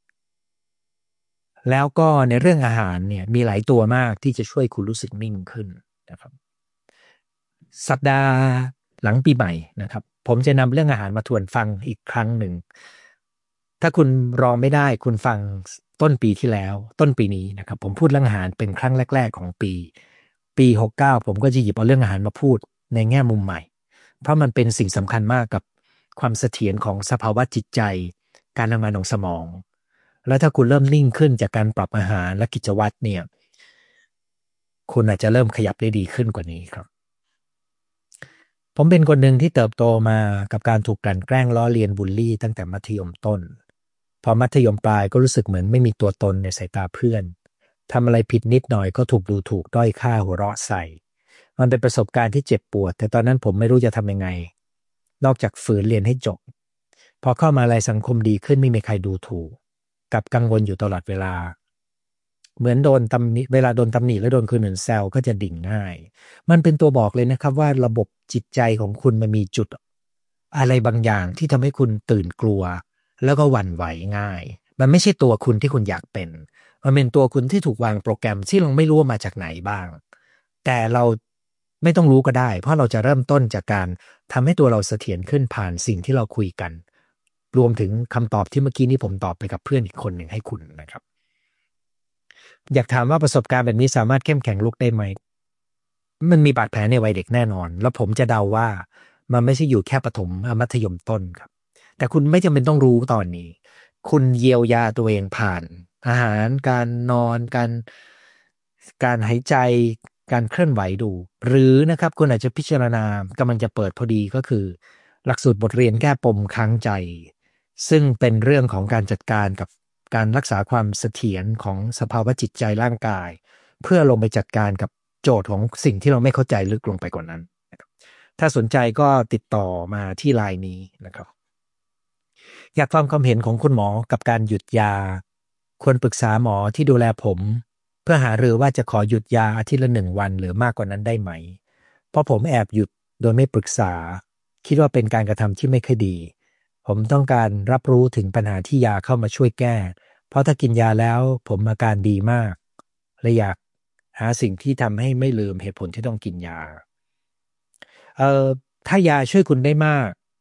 ๆแล้วก็ในเรื่องอาหารเนี่ยมีหลายตัวมากที่จะช่วยคุณรู้สึกนิ่งขึ้นนะครับสัปดาห์หลังปีใหม่นะครับผมจะนำเรื่องอาหารมาทวนฟังอีกครั้งหนึ่งถ้าคุณรอไม่ได้คุณฟังต้นปีที่แล้วต้นปีนี้นะครับผมพูดเรื่องอาหารเป็นครั้งแรกๆของปี69ผมก็จะหยิบเอาเรื่องอาหารมาพูดในแง่มุมใหม่เพราะมันเป็นสิ่งสำคัญมากกับความเสถียรของสภาวะจิตใจการทำงานของสมองแล้วถ้าคุณเริ่มนิ่งขึ้นจากการปรับอาหารและกิจวัตรเนี่ยคุณอาจจะเริ่มขยับได้ดีขึ้นกว่านี้ครับ ผมเป็นคนหนึ่งที่เติบโตมากับการถูกกลั่นแกล้งล้อเลียนบูลลี่ตั้งแต่มัธยมต้นพอมัธยมปลายก็รู้สึกเหมือนไม่มีตัวตนในสายตาเพื่อนทำอะไรผิดนิดหน่อยก็ถูกดูถูกด้อยค่าหัวเราะใส่มันเป็นประสบการณ์ที่เจ็บปวดแต่ตอนนั้นผมไม่รู้จะทำยังไงนอกจากฝืนเรียนให้จบพอเข้ามาลัยสังคมดีขึ้นไม่มีใครดูถูกกลับกังวลอยู่ตลอดเวลาเหมือนโดนตำหนิเวลาโดนตำหนิและโดนคนอื่นแซวก็จะดิ่งง่าย มันเป็นตัวบอกเลยนะครับว่าระบบจิตใจของคุณมันมีจุดอะไรบางอย่างที่ทำให้คุณตื่นกลัวแล้วก็หวั่นไหวง่ายมันไม่ใช่ตัวคุณที่คุณอยากเป็นมันเป็นตัวคุณที่ถูกวางโปรแกรมที่เราไม่รู้ว่ามาจากไหนบ้างแต่เราไม่ต้องรู้ก็ได้เพราะเราจะเริ่มต้นจากการทำให้ตัวเราเสถียรขึ้นผ่านสิ่งที่เราคุยกันรวมถึงคำตอบที่เมื่อกี้นี้ผมตอบไปกับเพื่อนอีกคนหนึ่งให้คุณนะครับอยากถามว่าประสบการณ์แบบนี้สามารถเข้มแข็งลุกได้ไหม มันมีบาดแผลในวัยเด็กแน่นอน แล้วผมจะเดาว่ามันไม่ใช่อยู่แค่ประถมมัธยมต้นครับ แต่คุณไม่จำเป็นต้องรู้ตอนนี้ คุณเยียวยาตัวเองผ่านอาหารการนอนการหายใจการเคลื่อนไหวดู หรือนะครับคุณอาจจะพิจารณากำลังจะเปิดพอดีก็คือหลักสูตรบทเรียนแก้ปมค้างใจ ซึ่งเป็นเรื่องของการจัดการกับการรักษาความเสถียรของสภาวะจิตใจร่างกาย เพื่อลงไปจัดการกับโจทย์ของสิ่งที่เราไม่เข้าใจลึกลงไปกว่านั้นนะครับถ้าสนใจก็ติดต่อมาที่ไลน์นี้นะครับอยากฟังความเห็นของคุณหมอกับการหยุดยาควรปรึกษาหมอที่ดูแลผมเพื่อหารือว่าจะขอหยุดยาอาทิตย์ละ1 วันหรือมากกว่านั้นได้ไหมเพราะผมแอบหยุดโดยไม่ปรึกษาคิดว่าเป็นการกระทำที่ไม่ค่อยดีผมต้องการรับรู้ถึงปัญหาที่ยาเข้ามาช่วยแก้เพราะถ้ากินยาแล้วผมอาการดีมากและอยาก หาสิ่งที่ทำให้ไม่ลืมเหตุผลที่ต้องกินยาเอ่อถ้ายาช่วยคุณได้มาก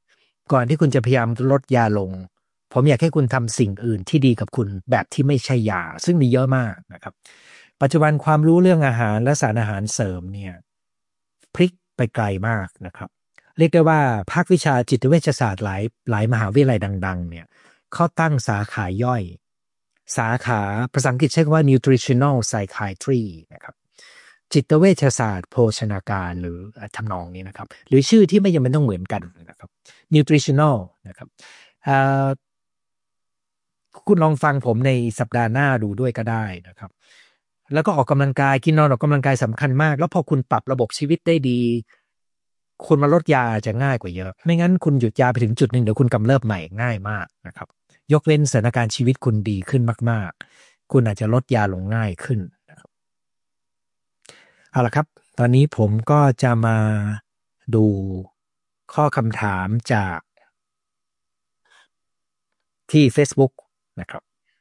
ก่อนที่คุณจะพยายามลดยาลงผมอยากให้คุณทำสิ่งอื่นที่ดีกับคุณแบบที่ไม่ใช่ยาซึ่งมีเยอะมากนะครับปัจจุบันความรู้เรื่องอาหารและสารอาหารเสริมเนี่ยพลิกไปไกลมากนะครับเรียกได้ว่าภาควิชาจิตเวชศาสตร์หลายมหาวิทยาลัยดังๆเนี่ยเขาตั้งสาขาย่อยสาขาภาษาอังกฤษใช้คำว่า nutritional psychiatry นะครับจิตเวชศาสตร์โภชนาการหรือทำนองนี้นะครับหรือชื่อที่ไม่จำเป็นต้องเหมือนกันนะครับ nutritional นะครับเอ่อคุณลองฟังผมในสัปดาห์หน้าดูด้วยก็ได้นะครับแล้วก็ออกกำลังกายกินนอนออกกำลังกายสำคัญมากแล้วพอคุณปรับระบบชีวิตได้ดีคุณมาลดยาจะง่ายกว่าเยอะไม่งั้นคุณหยุดยาไปถึงจุดหนึ่งเดี๋ยวคุณกำเริบใหม่ง่ายมากนะครับยกเว้นสถานการณ์ชีวิตคุณดีขึ้นมากๆคุณอาจจะลดยาลงง่ายขึ้นนะครับเอาละครับตอนนี้ผมก็จะมาดูข้อคำถามจากที่ Facebook นะครับ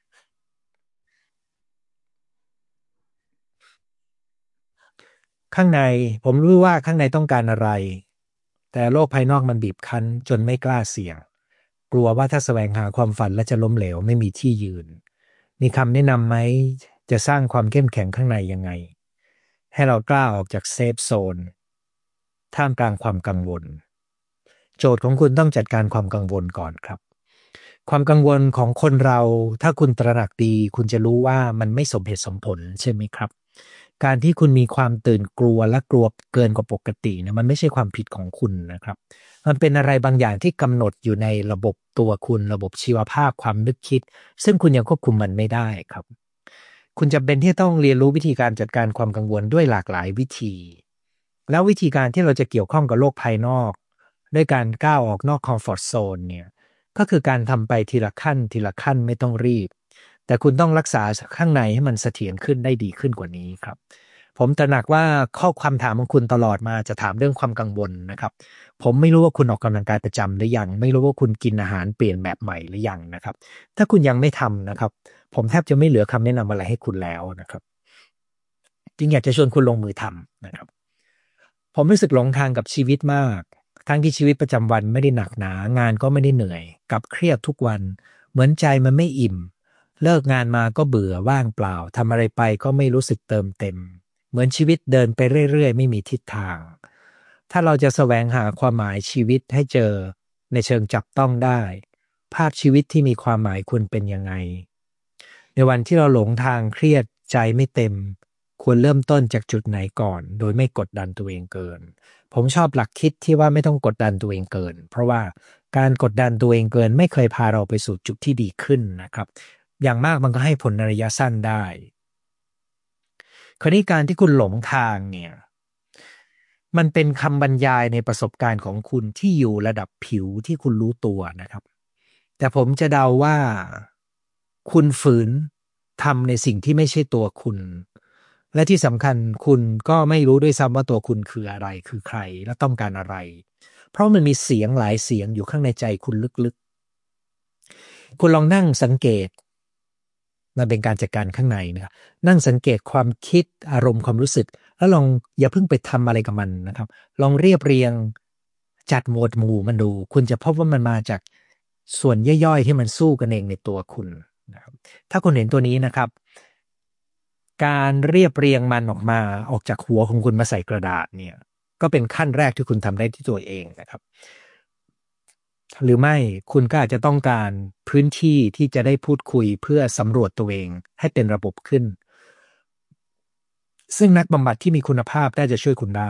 ข้างในผมรู้ว่าข้างในต้องการอะไรแต่โลกภายนอกมันบีบคั้นจนไม่กล้าเสี่ยงกลัวว่าถ้าแสวงหาความฝันและจะล้มเหลวไม่มีที่ยืนมีคำแนะนำไหมจะสร้างความเข้มแข็งข้างในยังไงให้เรากล้าออกจากเซฟโซนท่ามกลางความกังวลโจทย์ของคุณต้องจัดการความกังวลก่อนครับความกังวลของคนเราถ้าคุณตระหนักดีคุณจะรู้ว่ามันไม่สมเหตุสมผลใช่ไหมครับ การที่คุณมีความตื่นกลัวและกลัวเกินกว่าปกติเนี่ยมันไม่ใช่ความผิดของคุณนะครับมันเป็นอะไรบางอย่างที่กำหนดอยู่ในระบบตัวคุณระบบชีวภาพความนึกคิดซึ่งคุณยังควบคุมมันไม่ได้ครับคุณจะเป็นที่ต้องเรียนรู้วิธีการจัดการความกังวลด้วยหลากหลายวิธีแล้ววิธีการที่เราจะเกี่ยวข้องกับโลกภายนอกด้วยการก้าวออกนอกคอมฟอร์ z โซนเนี่ยก็คือการทำไปทีละขั้นทีละขั้นไม่ต้องรีบแต่คุณต้องรักษาข้างในให้มันเสถียรขึ้นได้ดีขึ้นกว่านี้ครับ ผมตระหนักว่าข้อความถามของคุณตลอดมาจะถามเรื่องความกังวลนะครับผมไม่รู้ว่าคุณออกกำลังกายประจำหรือยังไม่รู้ว่าคุณกินอาหารเปลี่ยนแบบใหม่หรือยังนะครับถ้าคุณยังไม่ทำนะครับผมแทบจะไม่เหลือคำแนะนำอะไรให้คุณแล้วนะครับจึงอยากจะชวนคุณลงมือทำนะครับผมรู้สึกหลงทางกับชีวิตมากทั้งที่ชีวิตประจำวันไม่ได้หนักหนางานก็ไม่ได้เหนื่อยกลับเครียดทุกวันเหมือนใจมันไม่อิ่มเลิกงานมาก็เบื่อว่างเปล่าทำอะไรไปก็ไม่รู้สึกเติมเต็ม เหมือนชีวิตเดินไปเรื่อยๆไม่มีทิศทาง ถ้าเราจะแสวงหาความหมายชีวิตให้เจอในเชิงจับต้องได้ ภาพชีวิตที่มีความหมายควรเป็นยังไง ในวันที่เราหลงทางเครียดใจไม่เต็ม ควรเริ่มต้นจากจุดไหนก่อน โดยไม่กดดันตัวเองเกิน ผมชอบหลักคิดที่ว่าไม่ต้องกดดันตัวเองเกิน เพราะว่าการกดดันตัวเองเกินไม่เคยพาเราไปสู่จุดที่ดีขึ้นนะครับ อย่างมากมันก็ให้ผลในระยะสั้นได้ คราวนี้การที่คุณหลงทางเนี่ยมันเป็นคำบรรยายในประสบการณ์ของคุณที่อยู่ระดับผิวที่คุณรู้ตัวนะครับแต่ผมจะเดาว่าคุณฝืนทำในสิ่งที่ไม่ใช่ตัวคุณและที่สำคัญคุณก็ไม่รู้ด้วยซ้ำว่าตัวคุณคืออะไรคือใครและต้องการอะไรเพราะมันมีเสียงหลายเสียงอยู่ข้างในใจคุณลึกๆคุณลองนั่งสังเกต มันเป็นการจัดการข้างในนะครับนั่งสังเกตความคิดอารมณ์ความรู้สึกแล้วลองอย่าเพิ่งไปทำอะไรกับมันนะครับลองเรียบเรียงจัดหมวดหมู่มันดูคุณจะพบว่ามันมาจากส่วนย่อยๆที่มันสู้กันเองในตัวคุณนะครับถ้าคุณเห็นตัวนี้นะครับการเรียบเรียงมันออกมาออกจากหัวของคุณมาใส่กระดาษเนี่ยก็เป็นขั้นแรกที่คุณทำได้ที่ตัวเองนะครับ หรือไม่คุณก็อาจจะต้องการพื้นที่ที่จะได้พูดคุยเพื่อสำรวจตัวเองให้เป็นระบบขึ้นซึ่งนักบำบัดที่มีคุณภาพน่าจะช่วยคุณได้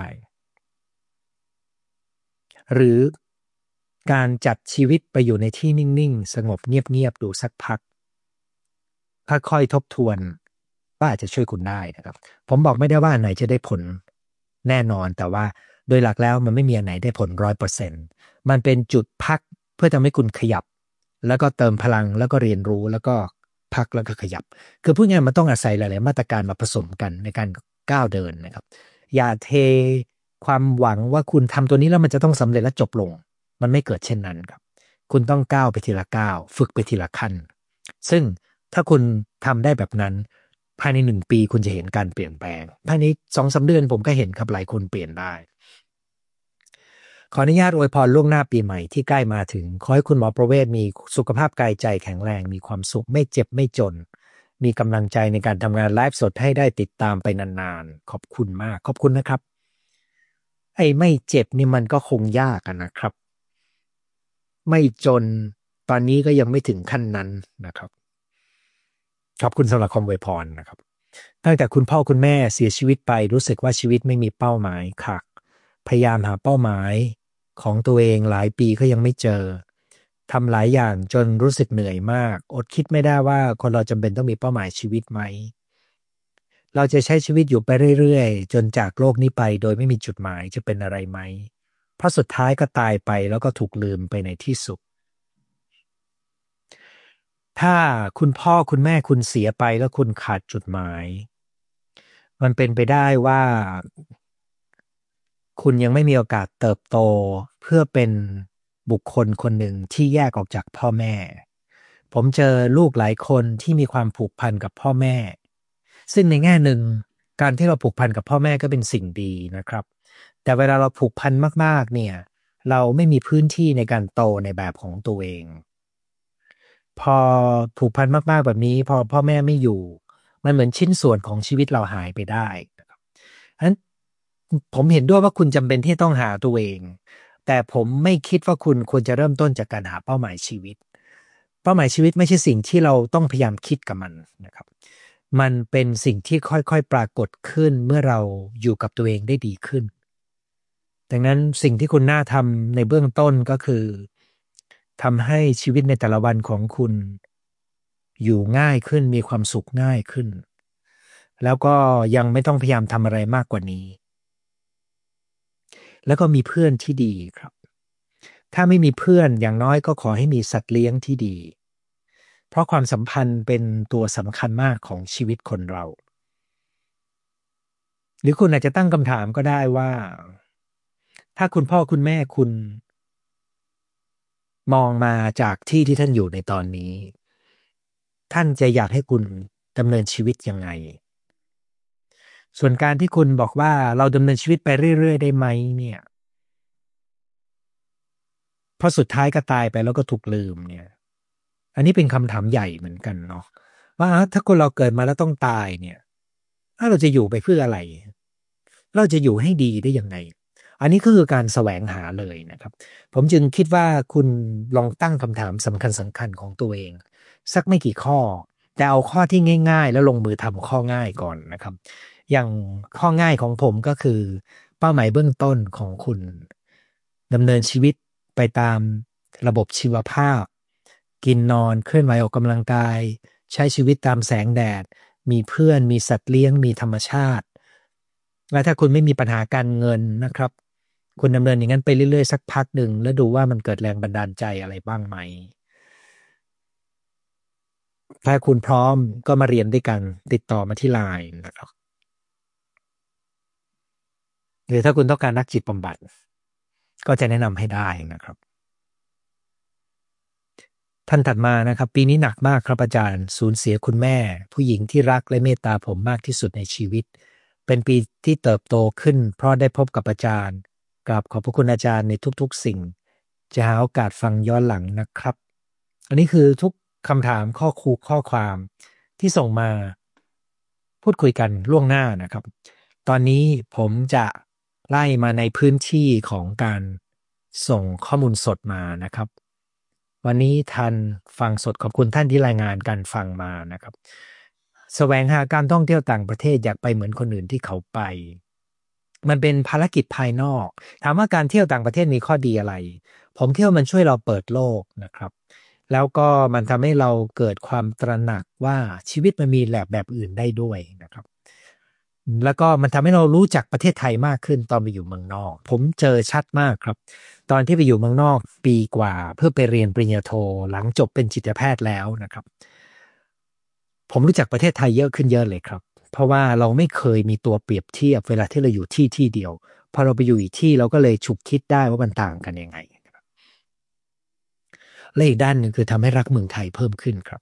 หรือการจัดชีวิตไปอยู่ในที่นิ่งๆสงบเงียบๆดูสักพักค่อยๆทบทวนก็อาจจะช่วยคุณได้นะครับผมบอกไม่ได้ว่าอันไหนจะได้ผลแน่นอนแต่ว่าโดยหลักแล้วมันไม่มีอันไหนได้ผล100%มันเป็นจุดพักเพื่อทำให้คุณขยับ แล้วก็เติมพลังแล้วก็เรียนรู้แล้วก็พักแล้วก็ขยับคือพูดง่ายๆมันต้องอาศัยหลายๆมาตรการมาผสมกันในการก้าวเดินนะครับอย่าเทความหวังว่าคุณทำตัวนี้แล้วมันจะต้องสำเร็จและจบลงมันไม่เกิดเช่นนั้นครับคุณต้องก้าวไปทีละก้าวฝึกไปทีละขั้นซึ่งถ้าคุณทำได้แบบนั้นภายใน1 ปีคุณจะเห็นการเปลี่ยนแปลงภายใน2-3 เดือนผมก็เห็นครับหลายคนเปลี่ยนได้ขออนุญาตอวยพรล่วงหน้าปีใหม่ที่ใกล้มาถึงขอให้คุณหมอประเวศมีสุขภาพกายใจแข็งแรงมีความสุขไม่เจ็บไม่จนมีกำลังใจในการทำงานไลฟ์สดให้ได้ติดตามไปนานๆขอบคุณมากขอบคุณนะครับไอ้ไม่เจ็บนี่มันก็คงยากนะครับไม่จนตอนนี้ก็ยังไม่ถึงขั้นนั้นนะครับขอบคุณสำหรับคำอวยพรนะครับตั้งแต่คุณพ่อคุณแม่เสียชีวิตไปรู้สึกว่าชีวิตไม่มีเป้าหมายค่ะพยายามหาเป้าหมายของตัวเองหลายปีก็ยังไม่เจอทำหลายอย่างจนรู้สึกเหนื่อยมากอดคิดไม่ได้ว่าคนเราจำเป็นต้องมีเป้าหมายชีวิตไหมเราจะใช้ชีวิตอยู่ไปเรื่อยๆจนจากโลกนี้ไปโดยไม่มีจุดหมายจะเป็นอะไรไหมเพราะสุดท้ายก็ตายไปแล้วก็ถูกลืมไปในที่สุด ถ้าคุณพ่อคุณแม่คุณเสียไปแล้วคุณขาดจุดหมายมันเป็นไปได้ว่าคุณยังไม่มีโอกาสเติบโตเพื่อเป็นบุคคลคนหนึ่งที่แยกออกจากพ่อแม่ผมเจอลูกหลายคนที่มีความผูกพันกับพ่อแม่ซึ่งในแง่หนึ่งการที่เราผูกพันกับพ่อแม่ก็เป็นสิ่งดีนะครับแต่เวลาเราผูกพันมากๆเนี่ยเราไม่มีพื้นที่ในการโตในแบบของตัวเอง พอผูกพันมากๆแบบนี้พอพ่อแม่ไม่อยู่มันเหมือนชิ้นส่วนของชีวิตเราหายไปได้นะครับฉะนั้นผมเห็นด้วยว่าคุณจำเป็นที่ต้องหาตัวเองแต่ผมไม่คิดว่าคุณควรจะเริ่มต้นจากการหาเป้าหมายชีวิตเป้าหมายชีวิตไม่ใช่สิ่งที่เราต้องพยายามคิดกับมันนะครับมันเป็นสิ่งที่ค่อยๆปรากฏขึ้นเมื่อเราอยู่กับตัวเองได้ดีขึ้น ดังนั้นสิ่งที่คุณน่าทำในเบื้องต้นก็คือทำให้ชีวิตในแต่ละวันของคุณอยู่ง่ายขึ้นมีความสุขง่ายขึ้นแล้วก็ยังไม่ต้องพยายามทำอะไรมากกว่านี้แล้วก็มีเพื่อนที่ดีครับถ้าไม่มีเพื่อนอย่างน้อยก็ขอให้มีสัตว์เลี้ยงที่ดีเพราะความสัมพันธ์เป็นตัวสำคัญมากของชีวิตคนเราหรือคุณอาจจะตั้งคำถามก็ได้ว่าถ้าคุณพ่อคุณแม่คุณมองมาจากที่ที่ท่านอยู่ในตอนนี้ ท่านจะอยากให้คุณดำเนินชีวิตยังไง ส่วนการที่คุณบอกว่าเราดำเนินชีวิตไปเรื่อยๆได้ไหมเนี่ยเพราะสุดท้ายก็ตายไปแล้วก็ถูกลืมเนี่ยอันนี้เป็นคำถามใหญ่เหมือนกันเนาะว่าถ้าคนเราเกิดมาแล้วต้องตายเนี่ยเราจะอยู่ไปเพื่ออะไรเราจะอยู่ให้ดีได้ยังไงอันนี้ก็คือการแสวงหาเลยนะครับผมจึงคิดว่าคุณลองตั้งคำถามสำคัญของตัวเองสักไม่กี่ข้อแต่เอาข้อที่ง่ายๆแล้วลงมือทำข้อง่ายก่อนนะครับอย่างข้อง่ายของผมก็คือเป้าหมายเบื้องต้นของคุณดำเนินชีวิตไปตามระบบชีวภาพกินนอนเคลื่อนไหวออกกำลังกายใช้ชีวิตตามแสงแดด มีเพื่อนมีสัตว์เลี้ยงมีธรรมชาติและถ้าคุณไม่มีปัญหาการเงินนะครับคุณดำเนินอย่างนั้นไปเรื่อยๆสักพักหนึ่งแล้วดูว่ามันเกิดแรงบันดาลใจอะไรบ้างไหมถ้าคุณพร้อมก็มาเรียนด้วยกันติดต่อมาที่ไลน์นะครับหรือถ้าคุณต้องการนักจิตบำบัดก็จะแนะนำให้ได้นะครับท่านถัดมานะครับปีนี้หนักมากครับอาจารย์สูญเสียคุณแม่ผู้หญิงที่รักและเมตตาผมมากที่สุดในชีวิตเป็นปีที่เติบโตขึ้นเพราะได้พบกับอาจารย์กราบขอบพระคุณอาจารย์ในทุกๆสิ่งจะหาโอกาสฟังย้อนหลังนะครับอันนี้คือทุกคำถามข้อความที่ส่งมาพูดคุยกันล่วงหน้านะครับตอนนี้ผมจะไล่มาในพื้นที่ของการส่งข้อมูลสดมานะครับ วันนี้ทันฟังสดขอบคุณท่านที่รายงานการฟังมานะครับแสวงหาการท่องเที่ยวต่างประเทศอยากไปเหมือนคนอื่นที่เขาไปมันเป็นภารกิจภายนอกถามว่าการเที่ยวต่างประเทศมีข้อดีอะไรผมเที่ยวมันช่วยเราเปิดโลกนะครับแล้วก็มันทำให้เราเกิดความตระหนักว่าชีวิตมันมีแบบอื่นได้ด้วยนะครับแล้วก็มันทำให้เรารู้จักประเทศไทยมากขึ้นตอนไปอยู่เมืองนอกผมเจอชัดมากครับ ตอนที่ไปอยู่เมืองนอกปีกว่าเพื่อไปเรียนปริญญาโทหลังจบเป็นจิตแพทย์แล้วนะครับผมรู้จักประเทศไทยเยอะขึ้นเยอะเลยครับเพราะว่าเราไม่เคยมีตัวเปรียบเทียบเวลาที่เราอยู่ที่เดียวพอเราไปอยู่อีกที่เราก็เลยฉุกคิดได้ว่ามันต่างกันยังไงและอีกด้านหนึ่งคือทำให้รักเมืองไทยเพิ่มขึ้นครับ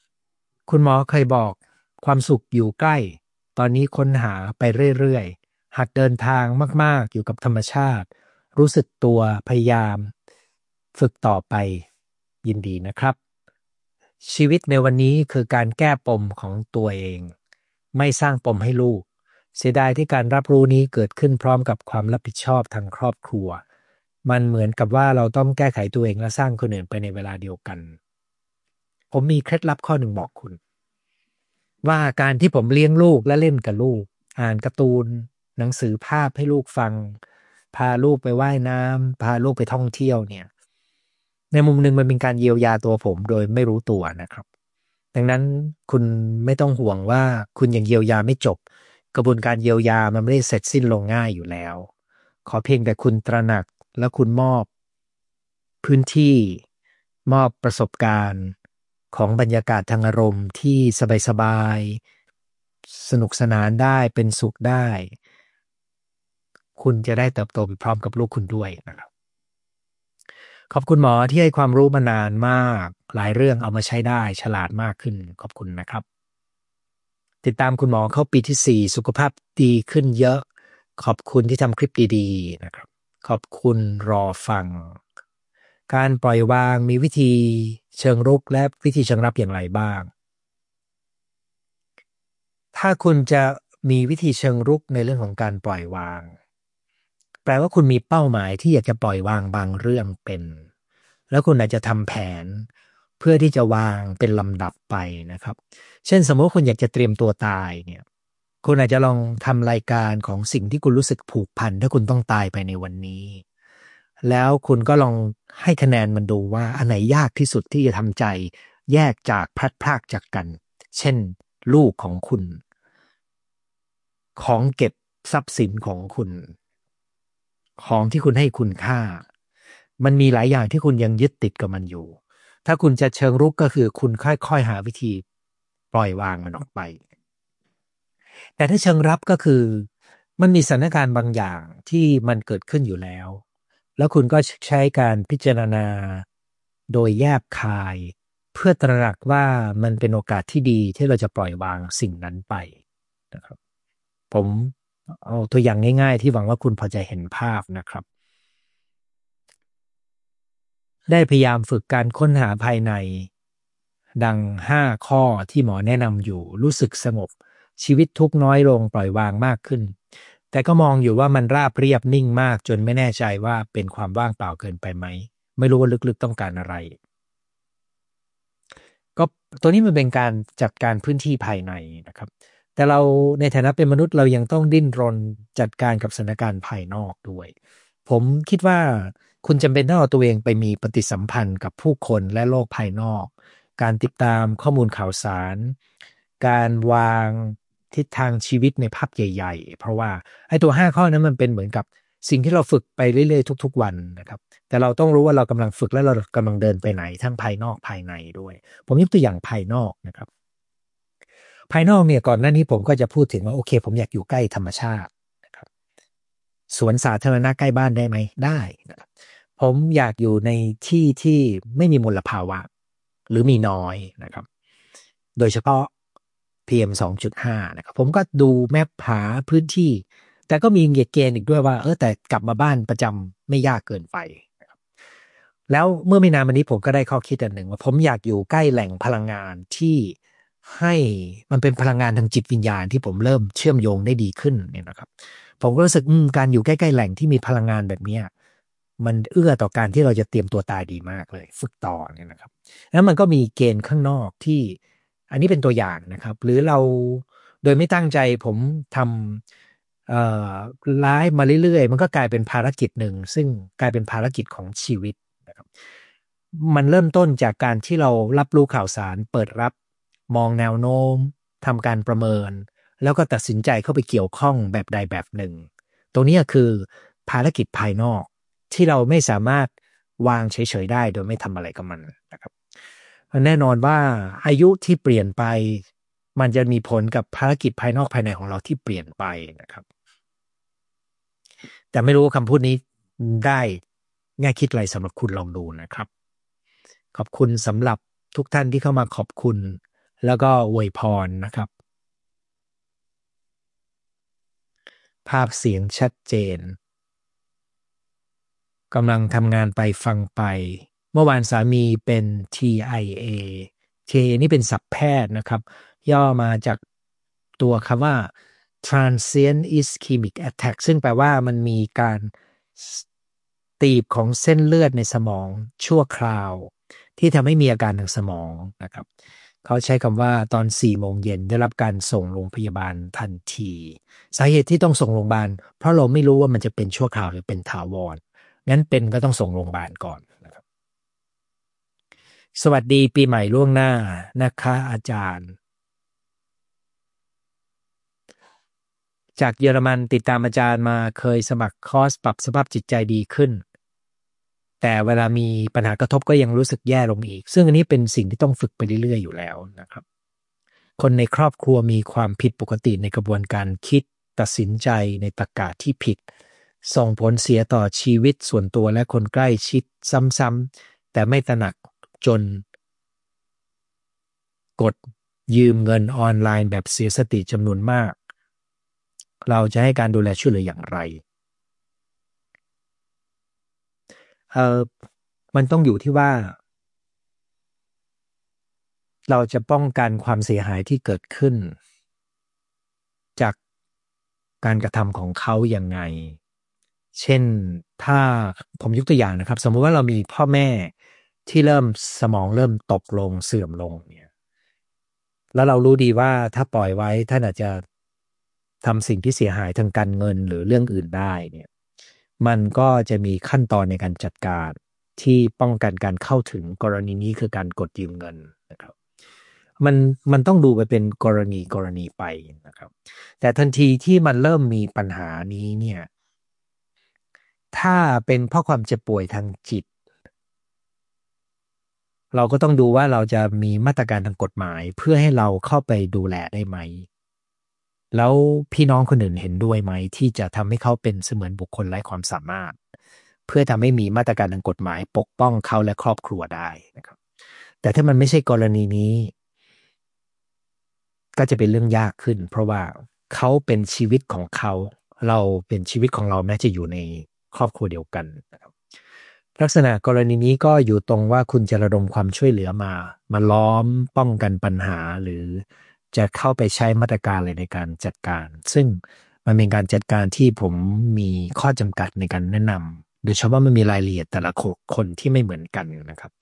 คุณหมอเคยบอกความสุขอยู่ใกล้ตอนนี้ค้นหาไปเรื่อยหัดเดินทางมากๆอยู่กับธรรมชาติรู้สึกตัวพยายามฝึกต่อไปยินดีนะครับชีวิตในวันนี้คือการแก้ปมของตัวเองไม่สร้างปมให้ลูกเสียดายที่การรับรู้นี้เกิดขึ้นพร้อมกับความรับผิดชอบทางครอบครัวมันเหมือนกับว่าเราต้องแก้ไขตัวเองและสร้างคนอื่นไปในเวลาเดียวกันผมมีเคล็ดลับข้อหนึ่งบอกคุณว่าการที่ผมเลี้ยงลูกและเล่นกับลูกอ่านการ์ตูนหนังสือภาพให้ลูกฟังพาลูกไปว่ายน้ำพาลูกไปท่องเที่ยวเนี่ยในมุมหนึ่งมันเป็นการเยียวยาตัวผมโดยไม่รู้ตัวนะครับดังนั้นคุณไม่ต้องห่วงว่าคุณยังเยียวยาไม่จบกระบวนการเยียวยามันไม่ได้เสร็จสิ้นลงง่ายอยู่แล้วขอเพียงแต่คุณตระหนักและคุณมอบพื้นที่มอบประสบการณ์ของบรรยากาศทางอารมณ์ที่สบายๆสนุกสนานได้เป็นสุขได้คุณจะได้เติบโตไปพร้อมกับลูกคุณด้วยนะครับขอบคุณหมอที่ให้ความรู้มานานมากหลายเรื่องเอามาใช้ได้ฉลาดมากขึ้นขอบคุณนะครับติดตามคุณหมอเข้าปีที่4สุขภาพดีขึ้นเยอะขอบคุณที่ทำคลิปดีๆนะครับขอบคุณรอฟังการปล่อยวางมีวิธีเชิงรุกและวิธีเชิงรับอย่างไรบ้างถ้าคุณจะมีวิธีเชิงรุกในเรื่องของการปล่อยวางแปลว่าคุณมีเป้าหมายที่อยากจะปล่อยวางบางเรื่องเป็นแล้วคุณอาจจะทำแผนเพื่อที่จะวางเป็นลำดับไปนะครับเช่นสมมติว่าคุณอยากจะเตรียมตัวตายเนี่ยคุณอาจจะลองทำรายการของสิ่งที่คุณรู้สึกผูกพันถ้าคุณต้องตายไปในวันนี้แล้วคุณก็ลองให้คะแนนมันดูว่าอันไหนยากที่สุดที่จะทำใจแยกจากพลัดพรากจากกันเช่นลูกของคุณของเก็บทรัพย์สินของคุณของที่คุณให้คุณค่ามันมีหลายอย่างที่คุณยังยึดติดกับมันอยู่ถ้าคุณจะเชิงรุกก็คือคุณค่อยๆหาวิธีปล่อยวางมันออกไปแต่ถ้าเชิงรับก็คือมันมีสถานการณ์บางอย่างที่มันเกิดขึ้นอยู่แล้วแล้วคุณก็ใช้การพิจารณาโดยแยบคายเพื่อตระหนักว่ามันเป็นโอกาสที่ดีที่เราจะปล่อยวางสิ่งนั้นไปนะครับผมเอาตัวอย่างง่ายๆที่หวังว่าคุณพอจะเห็นภาพนะครับได้พยายามฝึกการค้นหาภายในดัง5 ข้อที่หมอแนะนำอยู่รู้สึกสงบชีวิตทุกข์น้อยลงปล่อยวางมากขึ้นแต่ก็มองอยู่ว่ามันราบเรียบนิ่งมากจนไม่แน่ใจว่าเป็นความว่างเปล่าเกินไปไหมไม่รู้ว่าลึกๆต้องการอะไรก็ตัวนี้มันเป็นการจัดการพื้นที่ภายในนะครับแต่เราในฐานะเป็นมนุษย์เรายังต้องดิ้นรนจัดการกับสถานการณ์ภายนอกด้วยผมคิดว่าคุณจำเป็นต้องเอาตัวเองไปมีปฏิสัมพันธ์กับผู้คนและโลกภายนอกการติดตามข้อมูลข่าวสารการวางทิศทางชีวิตในภาพใหญ่ๆเพราะว่าไอ้ตัว5 ข้อนั้นมันเป็นเหมือนกับสิ่งที่เราฝึกไปเรื่อยๆทุกๆวันนะครับแต่เราต้องรู้ว่าเรากำลังฝึกและเรากำลังเดินไปไหนทั้งภายนอกภายในด้วยผมยกตัวอย่างภายนอกนะครับภายนอกเนี่ยก่อนหน้านี้ผมก็จะพูดถึงว่าโอเคผมอยากอยู่ใกล้ธรรมชาตินะครับสวนสาธารณะใกล้บ้านได้ไหมได้นะครับผมอยากอยู่ในที่ที่ไม่มีมลภาวะหรือมีน้อยนะครับโดยเฉพาะ PM 2.5นะครับผมก็ดูแมพหาพื้นที่แต่ก็มีเกณฑ์อีกด้วยว่าแต่กลับมาบ้านประจำไม่ยากเกินไปนะครับแล้วเมื่อไม่นานมานี้ผมก็ได้ข้อคิดอันหนึ่งว่าผมอยากอยู่ใกล้แหล่งพลังงานที่ให้มันเป็นพลังงานทางจิตวิญญาณที่ผมเริ่มเชื่อมโยงได้ดีขึ้นเนี่ยนะครับผมก็รู้สึกการอยู่ใกล้ๆแหล่งที่มีพลังงานแบบเนี้ยมันเอื้อต่อการที่เราจะเตรียมตัวตายดีมากเลยฝึกต่อเนี่ยนะครับแล้วมันก็มีเกณฑ์ข้างนอกที่ อันนี้เป็นตัวอย่างนะครับหรือเราโดยไม่ตั้งใจผมทำไลฟ์มาเรื่อยๆมันก็กลายเป็นภารกิจหนึ่งซึ่งกลายเป็นภารกิจของชีวิตนะครับมันเริ่มต้นจากการที่เรารับรู้ข่าวสารเปิดรับมองแนวโน้มทำการประเมินแล้วก็ตัดสินใจเข้าไปเกี่ยวข้องแบบใดแบบหนึ่งตรงนี้คือภารกิจภายนอกที่เราไม่สามารถวางเฉยๆได้โดยไม่ทำอะไรกับมันนะครับ แน่นอนว่าอายุที่เปลี่ยนไปมันจะมีผลกับภารกิจภายนอกภายในของเราที่เปลี่ยนไปนะครับแต่ไม่รู้คำพูดนี้ได้แง่คิดอะไรสำหรับคุณลองดูนะครับขอบคุณสำหรับทุกท่านที่เข้ามาขอบคุณแล้วก็อวยพรนะครับภาพเสียงชัดเจนกำลังทำงานไปฟังไปเมื่อวานสามีเป็น TIA TIA นี่เป็นศัพท์แพทย์นะครับย่อมาจากตัวคำว่า Transient Ischemic Attack ซึ่งแปลว่ามันมีการตีบของเส้นเลือดในสมองชั่วคราวที่ทำให้มีอาการทางสมองนะครับเขาใช้คำว่าตอน4 โมงเย็นได้รับการส่งโรงพยาบาลทันทีสาเหตุที่ต้องส่งโรงพยาบาลเพราะเราไม่รู้ว่ามันจะเป็นชั่วคราวหรือเป็นถาวรงั้นเป็นก็ต้องส่งโรงพยาบาลก่อนนะครับสวัสดีปีใหม่ล่วงหน้านะคะอาจารย์จากเยอรมันติดตามอาจารย์มาเคยสมัครคอร์สปรับสภาพจิตใจดีขึ้นแต่เวลามีปัญหากระทบก็ยังรู้สึกแย่ลงอีกซึ่งอันนี้เป็นสิ่งที่ต้องฝึกไปเรื่อยๆอยู่แล้วนะครับคนในครอบครัวมีความผิดปกติในกระบวนการคิดตัดสินใจในตรรกะที่ผิดส่งผลเสียต่อชีวิตส่วนตัวและคนใกล้ชิดซ้ำๆแต่ไม่ตระหนักจนกดยืมเงินออนไลน์แบบเสียสติจำนวนมากเราจะให้การดูแลช่วยเหลืออย่างไรเออมันต้องอยู่ที่ว่าเราจะป้องกันความเสียหายที่เกิดขึ้นจากการกระทำของเขาอย่างไงเช่นถ้าผมยกตัวอย่างนะครับสมมุติว่าเรามีพ่อแม่ที่เริ่มสมองเริ่มตกลงเสื่อมลงเนี่ยแล้วเรารู้ดีว่าถ้าปล่อยไว้ท่านอาจจะทำสิ่งที่เสียหายทางการเงินหรือเรื่องอื่นได้เนี่ยมันก็จะมีขั้นตอนในการจัดการที่ป้องกันการเข้าถึงกรณีนี้คือการกดยืมเงินนะครับมันมันต้องดูไปเป็นกรณีไปนะครับแต่ทันทีที่มันเริ่มมีปัญหานี้เนี่ยถ้าเป็นเพราะความเจ็บป่วยทางจิตเราก็ต้องดูว่าเราจะมีมาตรการทางกฎหมายเพื่อให้เราเข้าไปดูแลได้ไหม แล้วพี่น้องคนอื่นเห็นด้วยไหมที่จะทำให้เขาเป็นเสมือนบุคคลไร้ความสามารถเพื่อทำให้มีมาตรการทางกฎหมายปกป้องเขาและครอบครัวได้นะครับแต่ถ้ามันไม่ใช่กรณีนี้ก็จะเป็นเรื่องยากขึ้นเพราะว่าเขาเป็นชีวิตของเขาเราเป็นชีวิตของเราแม้จะอยู่ในครอบครัวเดียวกันนะครับลักษณะกรณีนี้ก็อยู่ตรงว่าคุณจะระดมความช่วยเหลือมาล้อมป้องกันปัญหาหรือจะเข้าไปใช้มาตรการอะไรในการจัดการซึ่งมันเป็นการจัดการที่ผมมีข้อจำกัดในการแนะนำโดยเฉพาะมันมีรายละเอียดแต่ละคนที่ไม่เหมือนกันนะครับ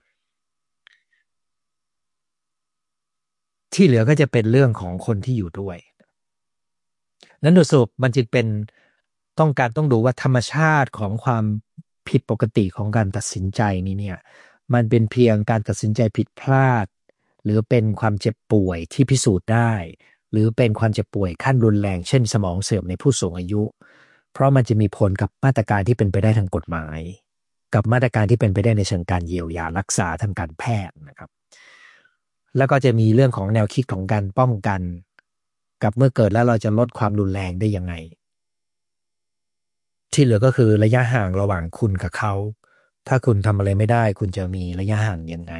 ที่เหลือก็จะเป็นเรื่องของคนที่อยู่ด้วย นั้นโดยสรุปมันจึงเป็นต้องดูว่าธรรมชาติของความผิดปกติของการตัดสินใจนี้เนี่ยมันเป็นเพียงการตัดสินใจผิดพลาดหรือเป็นความเจ็บป่วยที่พิสูจน์ได้หรือเป็นความเจ็บป่วยขั้นรุนแรงเช่นสมองเสื่อมในผู้สูงอายุเพราะมันจะมีผลกับมาตรการที่เป็นไปได้ทางกฎหมายกับมาตรการที่เป็นไปได้ในเชิงการเยียวยารักษาทางการแพทย์นะครับแล้วก็จะมีเรื่องของแนวคิดของการป้องกันกับเมื่อเกิดแล้วเราจะลดความรุนแรงได้ยังไง ที่เหลือก็คือระยะห่างระหว่างคุณกับเขา ถ้าคุณทำอะไรไม่ได้คุณจะมีระยะห่างยังไง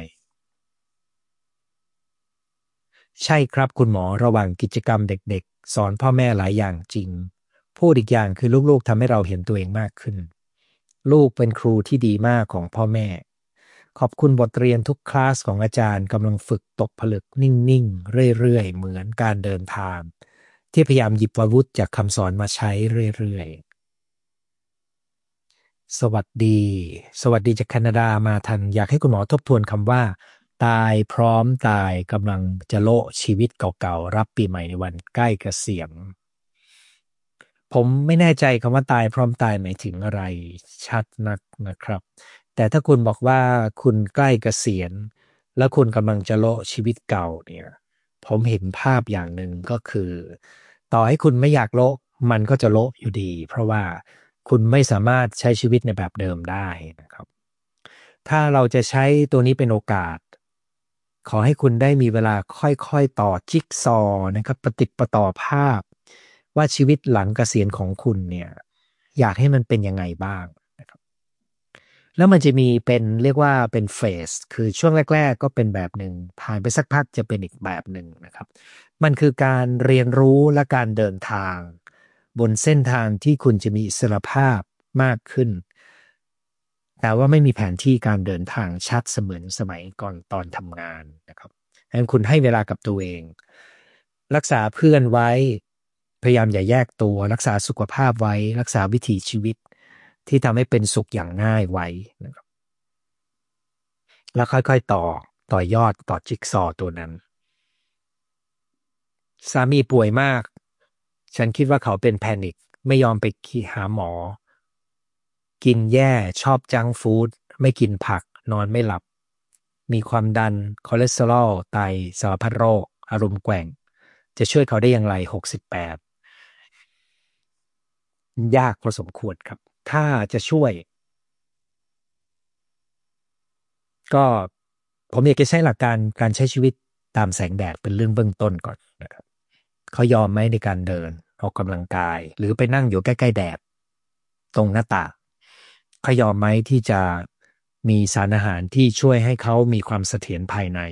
ใช่ครับคุณหมอระหว่างกิจกรรมเด็กๆสอนพ่อแม่หลายอย่างจริง พูดอีกอย่างคือลูกๆทำให้เราเห็นตัวเองมากขึ้น ลูกเป็นครูที่ดีมากของพ่อแม่ ขอบคุณบทเรียนทุกคลาสของอาจารย์กำลังฝึกตกผลึกนิ่งๆเรื่อยๆเหมือนการเดินทางที่พยายามหยิบอาวุธจากคำสอนมาใช้เรื่อยๆ สวัสดี สวัสดีจากแคนาดามาทันอยากให้คุณหมอทบทวนคำว่าตายพร้อมตายกำลังจะโละชีวิตเก่าๆรับปีใหม่ในวันใกล้เกษียณผมไม่แน่ใจคำว่าตายพร้อมตายหมายถึงอะไรชัดนักนะครับแต่ถ้าคุณบอกว่าคุณใกล้เกษียณแล้วคุณกำลังจะโละชีวิตเก่าเนี่ยผมเห็นภาพอย่างหนึ่งก็คือต่อให้คุณไม่อยากโละมันก็จะโละอยู่ดีเพราะว่าคุณไม่สามารถใช้ชีวิตในแบบเดิมได้นะครับถ้าเราจะใช้ตัวนี้เป็นโอกาสขอให้คุณได้มีเวลาค่อยๆต่อจิ๊กซอว์นะครับประติดประต่อภาพว่าชีวิตหลังเกษียณของคุณเนี่ยอยากให้มันเป็นยังไงบ้างนะครับแล้วมันจะมีเป็นเรียกว่าเป็นเฟสคือช่วงแรกๆก็เป็นแบบหนึ่งผ่านไปสักพักจะเป็นอีกแบบหนึ่งนะครับมันคือการเรียนรู้และการเดินทางบนเส้นทางที่คุณจะมีอิสรภาพมากขึ้นแต่ว่าไม่มีแผนที่การเดินทางชัดเสมือนสมัยก่อนตอนทำงานนะครับดังนั้นคุณให้เวลากับตัวเองรักษาเพื่อนไว้พยายามอย่าแยกตัวรักษาสุขภาพไว้รักษาวิถีชีวิตที่ทำให้เป็นสุขอย่างง่ายไว้นะครับแล้วค่อยๆต่อยอดต่อจิ๊กซอว์ตัวนั้นสามีป่วยมากฉันคิดว่าเขาเป็นแพนิคไม่ยอมไปหาหมอกินแย่ชอบจังก์ฟู้ดไม่กินผักนอนไม่หลับมีความดันคอเลสเตอรอลไตสารพัดโรคอารมณ์แกว่งจะช่วยเขาได้อย่างไร68ยากพอสมควรครับถ้าจะช่วยก็ผมอยากจะใช้หลักการใช้ชีวิตตามแสงแดดเป็นเรื่องเบื้องต้นก่อนนะครับเขายอมไหมในการเดินออกกำลังกายหรือไปนั่งอยู่ใกล้ๆแดดตรงหน้าต่างเขายอมไหมที่จะมีสารอาหารที่ช่วยให้เขามีความเสถียรภายใน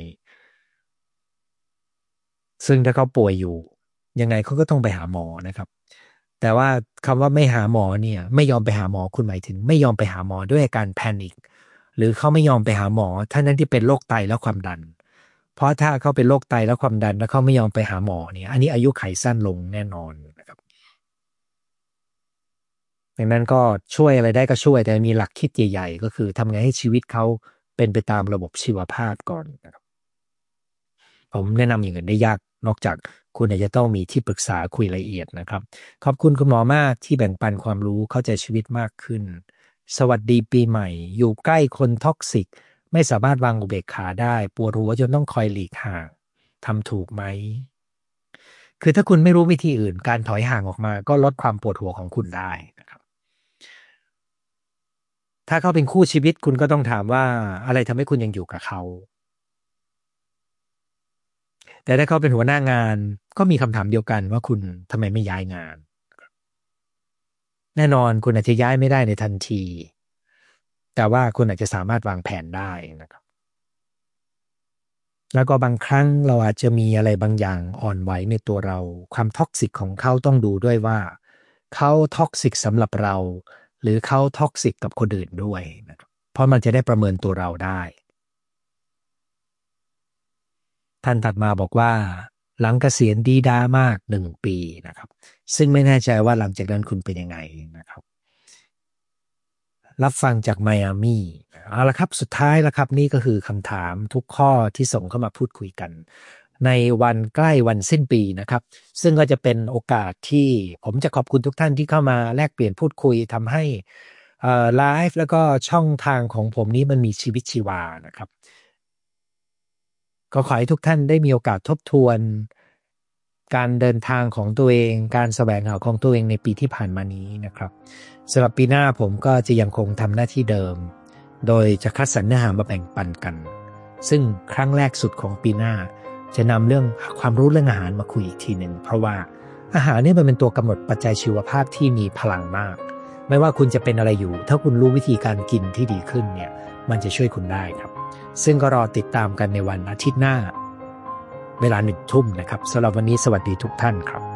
ซึ่งถ้าเขาป่วยอยู่ยังไงเขาก็ต้องไปหาหมอนะครับแต่ว่าคำว่าไม่หาหมอเนี่ยไม่ยอมไปหาหมอคุณหมายถึงไม่ยอมไปหาหมอด้วยอาการแพนิคหรือเขาไม่ยอมไปหาหมอท่านั้นที่เป็นโรคไตและความดันเพราะถ้าเขาเป็นโรคไตและความดันแล้วเขาไม่ยอมไปหาหมอเนี่ยอันนี้อายุขัยสั้นลงแน่นอนนะครับดังนั้นก็ช่วยอะไรได้ก็ช่วยแต่มีหลักคิดใหญ่ๆก็คือทำไงให้ชีวิตเขาเป็นไปตามระบบชีวภาพก่อนนะครับผมแนะนำอย่างอื่นได้ยากนอกจากคุณอาจจะต้องมีที่ปรึกษาคุยรายละเอียดนะครับขอบคุณคุณหมอมากที่แบ่งปันความรู้เข้าใจชีวิตมากขึ้นสวัสดีปีใหม่อยู่ใกล้คนท็อกซิกไม่สามารถวางอุเบกขาได้ปวดหัวจนต้องคอยหลีกห่างทำถูกไหมคือถ้าคุณไม่รู้วิธีอื่นการถอยห่างออกมาก็ลดความปวดหัวของคุณได้นะครับถ้าเขาเป็นคู่ชีวิตคุณก็ต้องถามว่าอะไรทำให้คุณยังอยู่กับเขาแต่ถ้าเขาเป็นหัวหน้างานก็มีคำถามเดียวกันว่าคุณทำไมไม่ย้ายงานแน่นอนคุณอาจจะย้ายไม่ได้ในทันทีแต่ว่าคุณอาจจะสามารถวางแผนได้นะครับแล้วก็บางครั้งเราอาจจะมีอะไรบางอย่างอ่อนไหวในตัวเราความท็อกซิกของเขาต้องดูด้วยว่าเขาท็อกซิกสำหรับเราหรือเขาท็อกซิกกับคนอื่นด้วยนะครับเพราะมันจะได้ประเมินตัวเราได้ท่านถัดมาบอกว่าหลังเกษียณดีด้ามาก1 ปีนะครับซึ่งไม่แน่ใจว่าหลังจากนั้นคุณเป็นยังไงนะครับ รับฟังจากไมอามี่เอาละครับสุดท้ายแล้วครับนี่ก็คือคำถามทุกข้อที่ส่งเข้ามาพูดคุยกันในวันใกล้วันสิ้นปีนะครับซึ่งก็จะเป็นโอกาสที่ผมจะขอบคุณทุกท่านที่เข้ามาแลกเปลี่ยนพูดคุยทำให้ไลฟ์แล้วก็ช่องทางของผมนี้มันมีชีวิตชีวานะครับก็ขอให้ทุกท่านได้มีโอกาสทบทวนการเดินทางของตัวเองการแสวงหาของตัวเองในปีที่ผ่านมานี้นะครับสำหรับปีหน้าผมก็จะยังคงทำหน้าที่เดิมโดยจะคัดสรรเนื้อหามาแบ่งปันกันซึ่งครั้งแรกสุดของปีหน้าจะนำเรื่องความรู้เรื่องอาหารมาคุยอีกทีหนึ่งเพราะว่าอาหารนี่มันเป็นตัวกำหนดปัจจัยชีวภาพที่มีพลังมากไม่ว่าคุณจะเป็นอะไรอยู่ถ้าคุณรู้วิธีการกินที่ดีขึ้นเนี่ยมันจะช่วยคุณได้ครับซึ่งก็รอติดตามกันในวันอาทิตย์หน้าเวลา1 ทุ่มนะครับสำหรับวันนี้สวัสดีทุกท่านครับ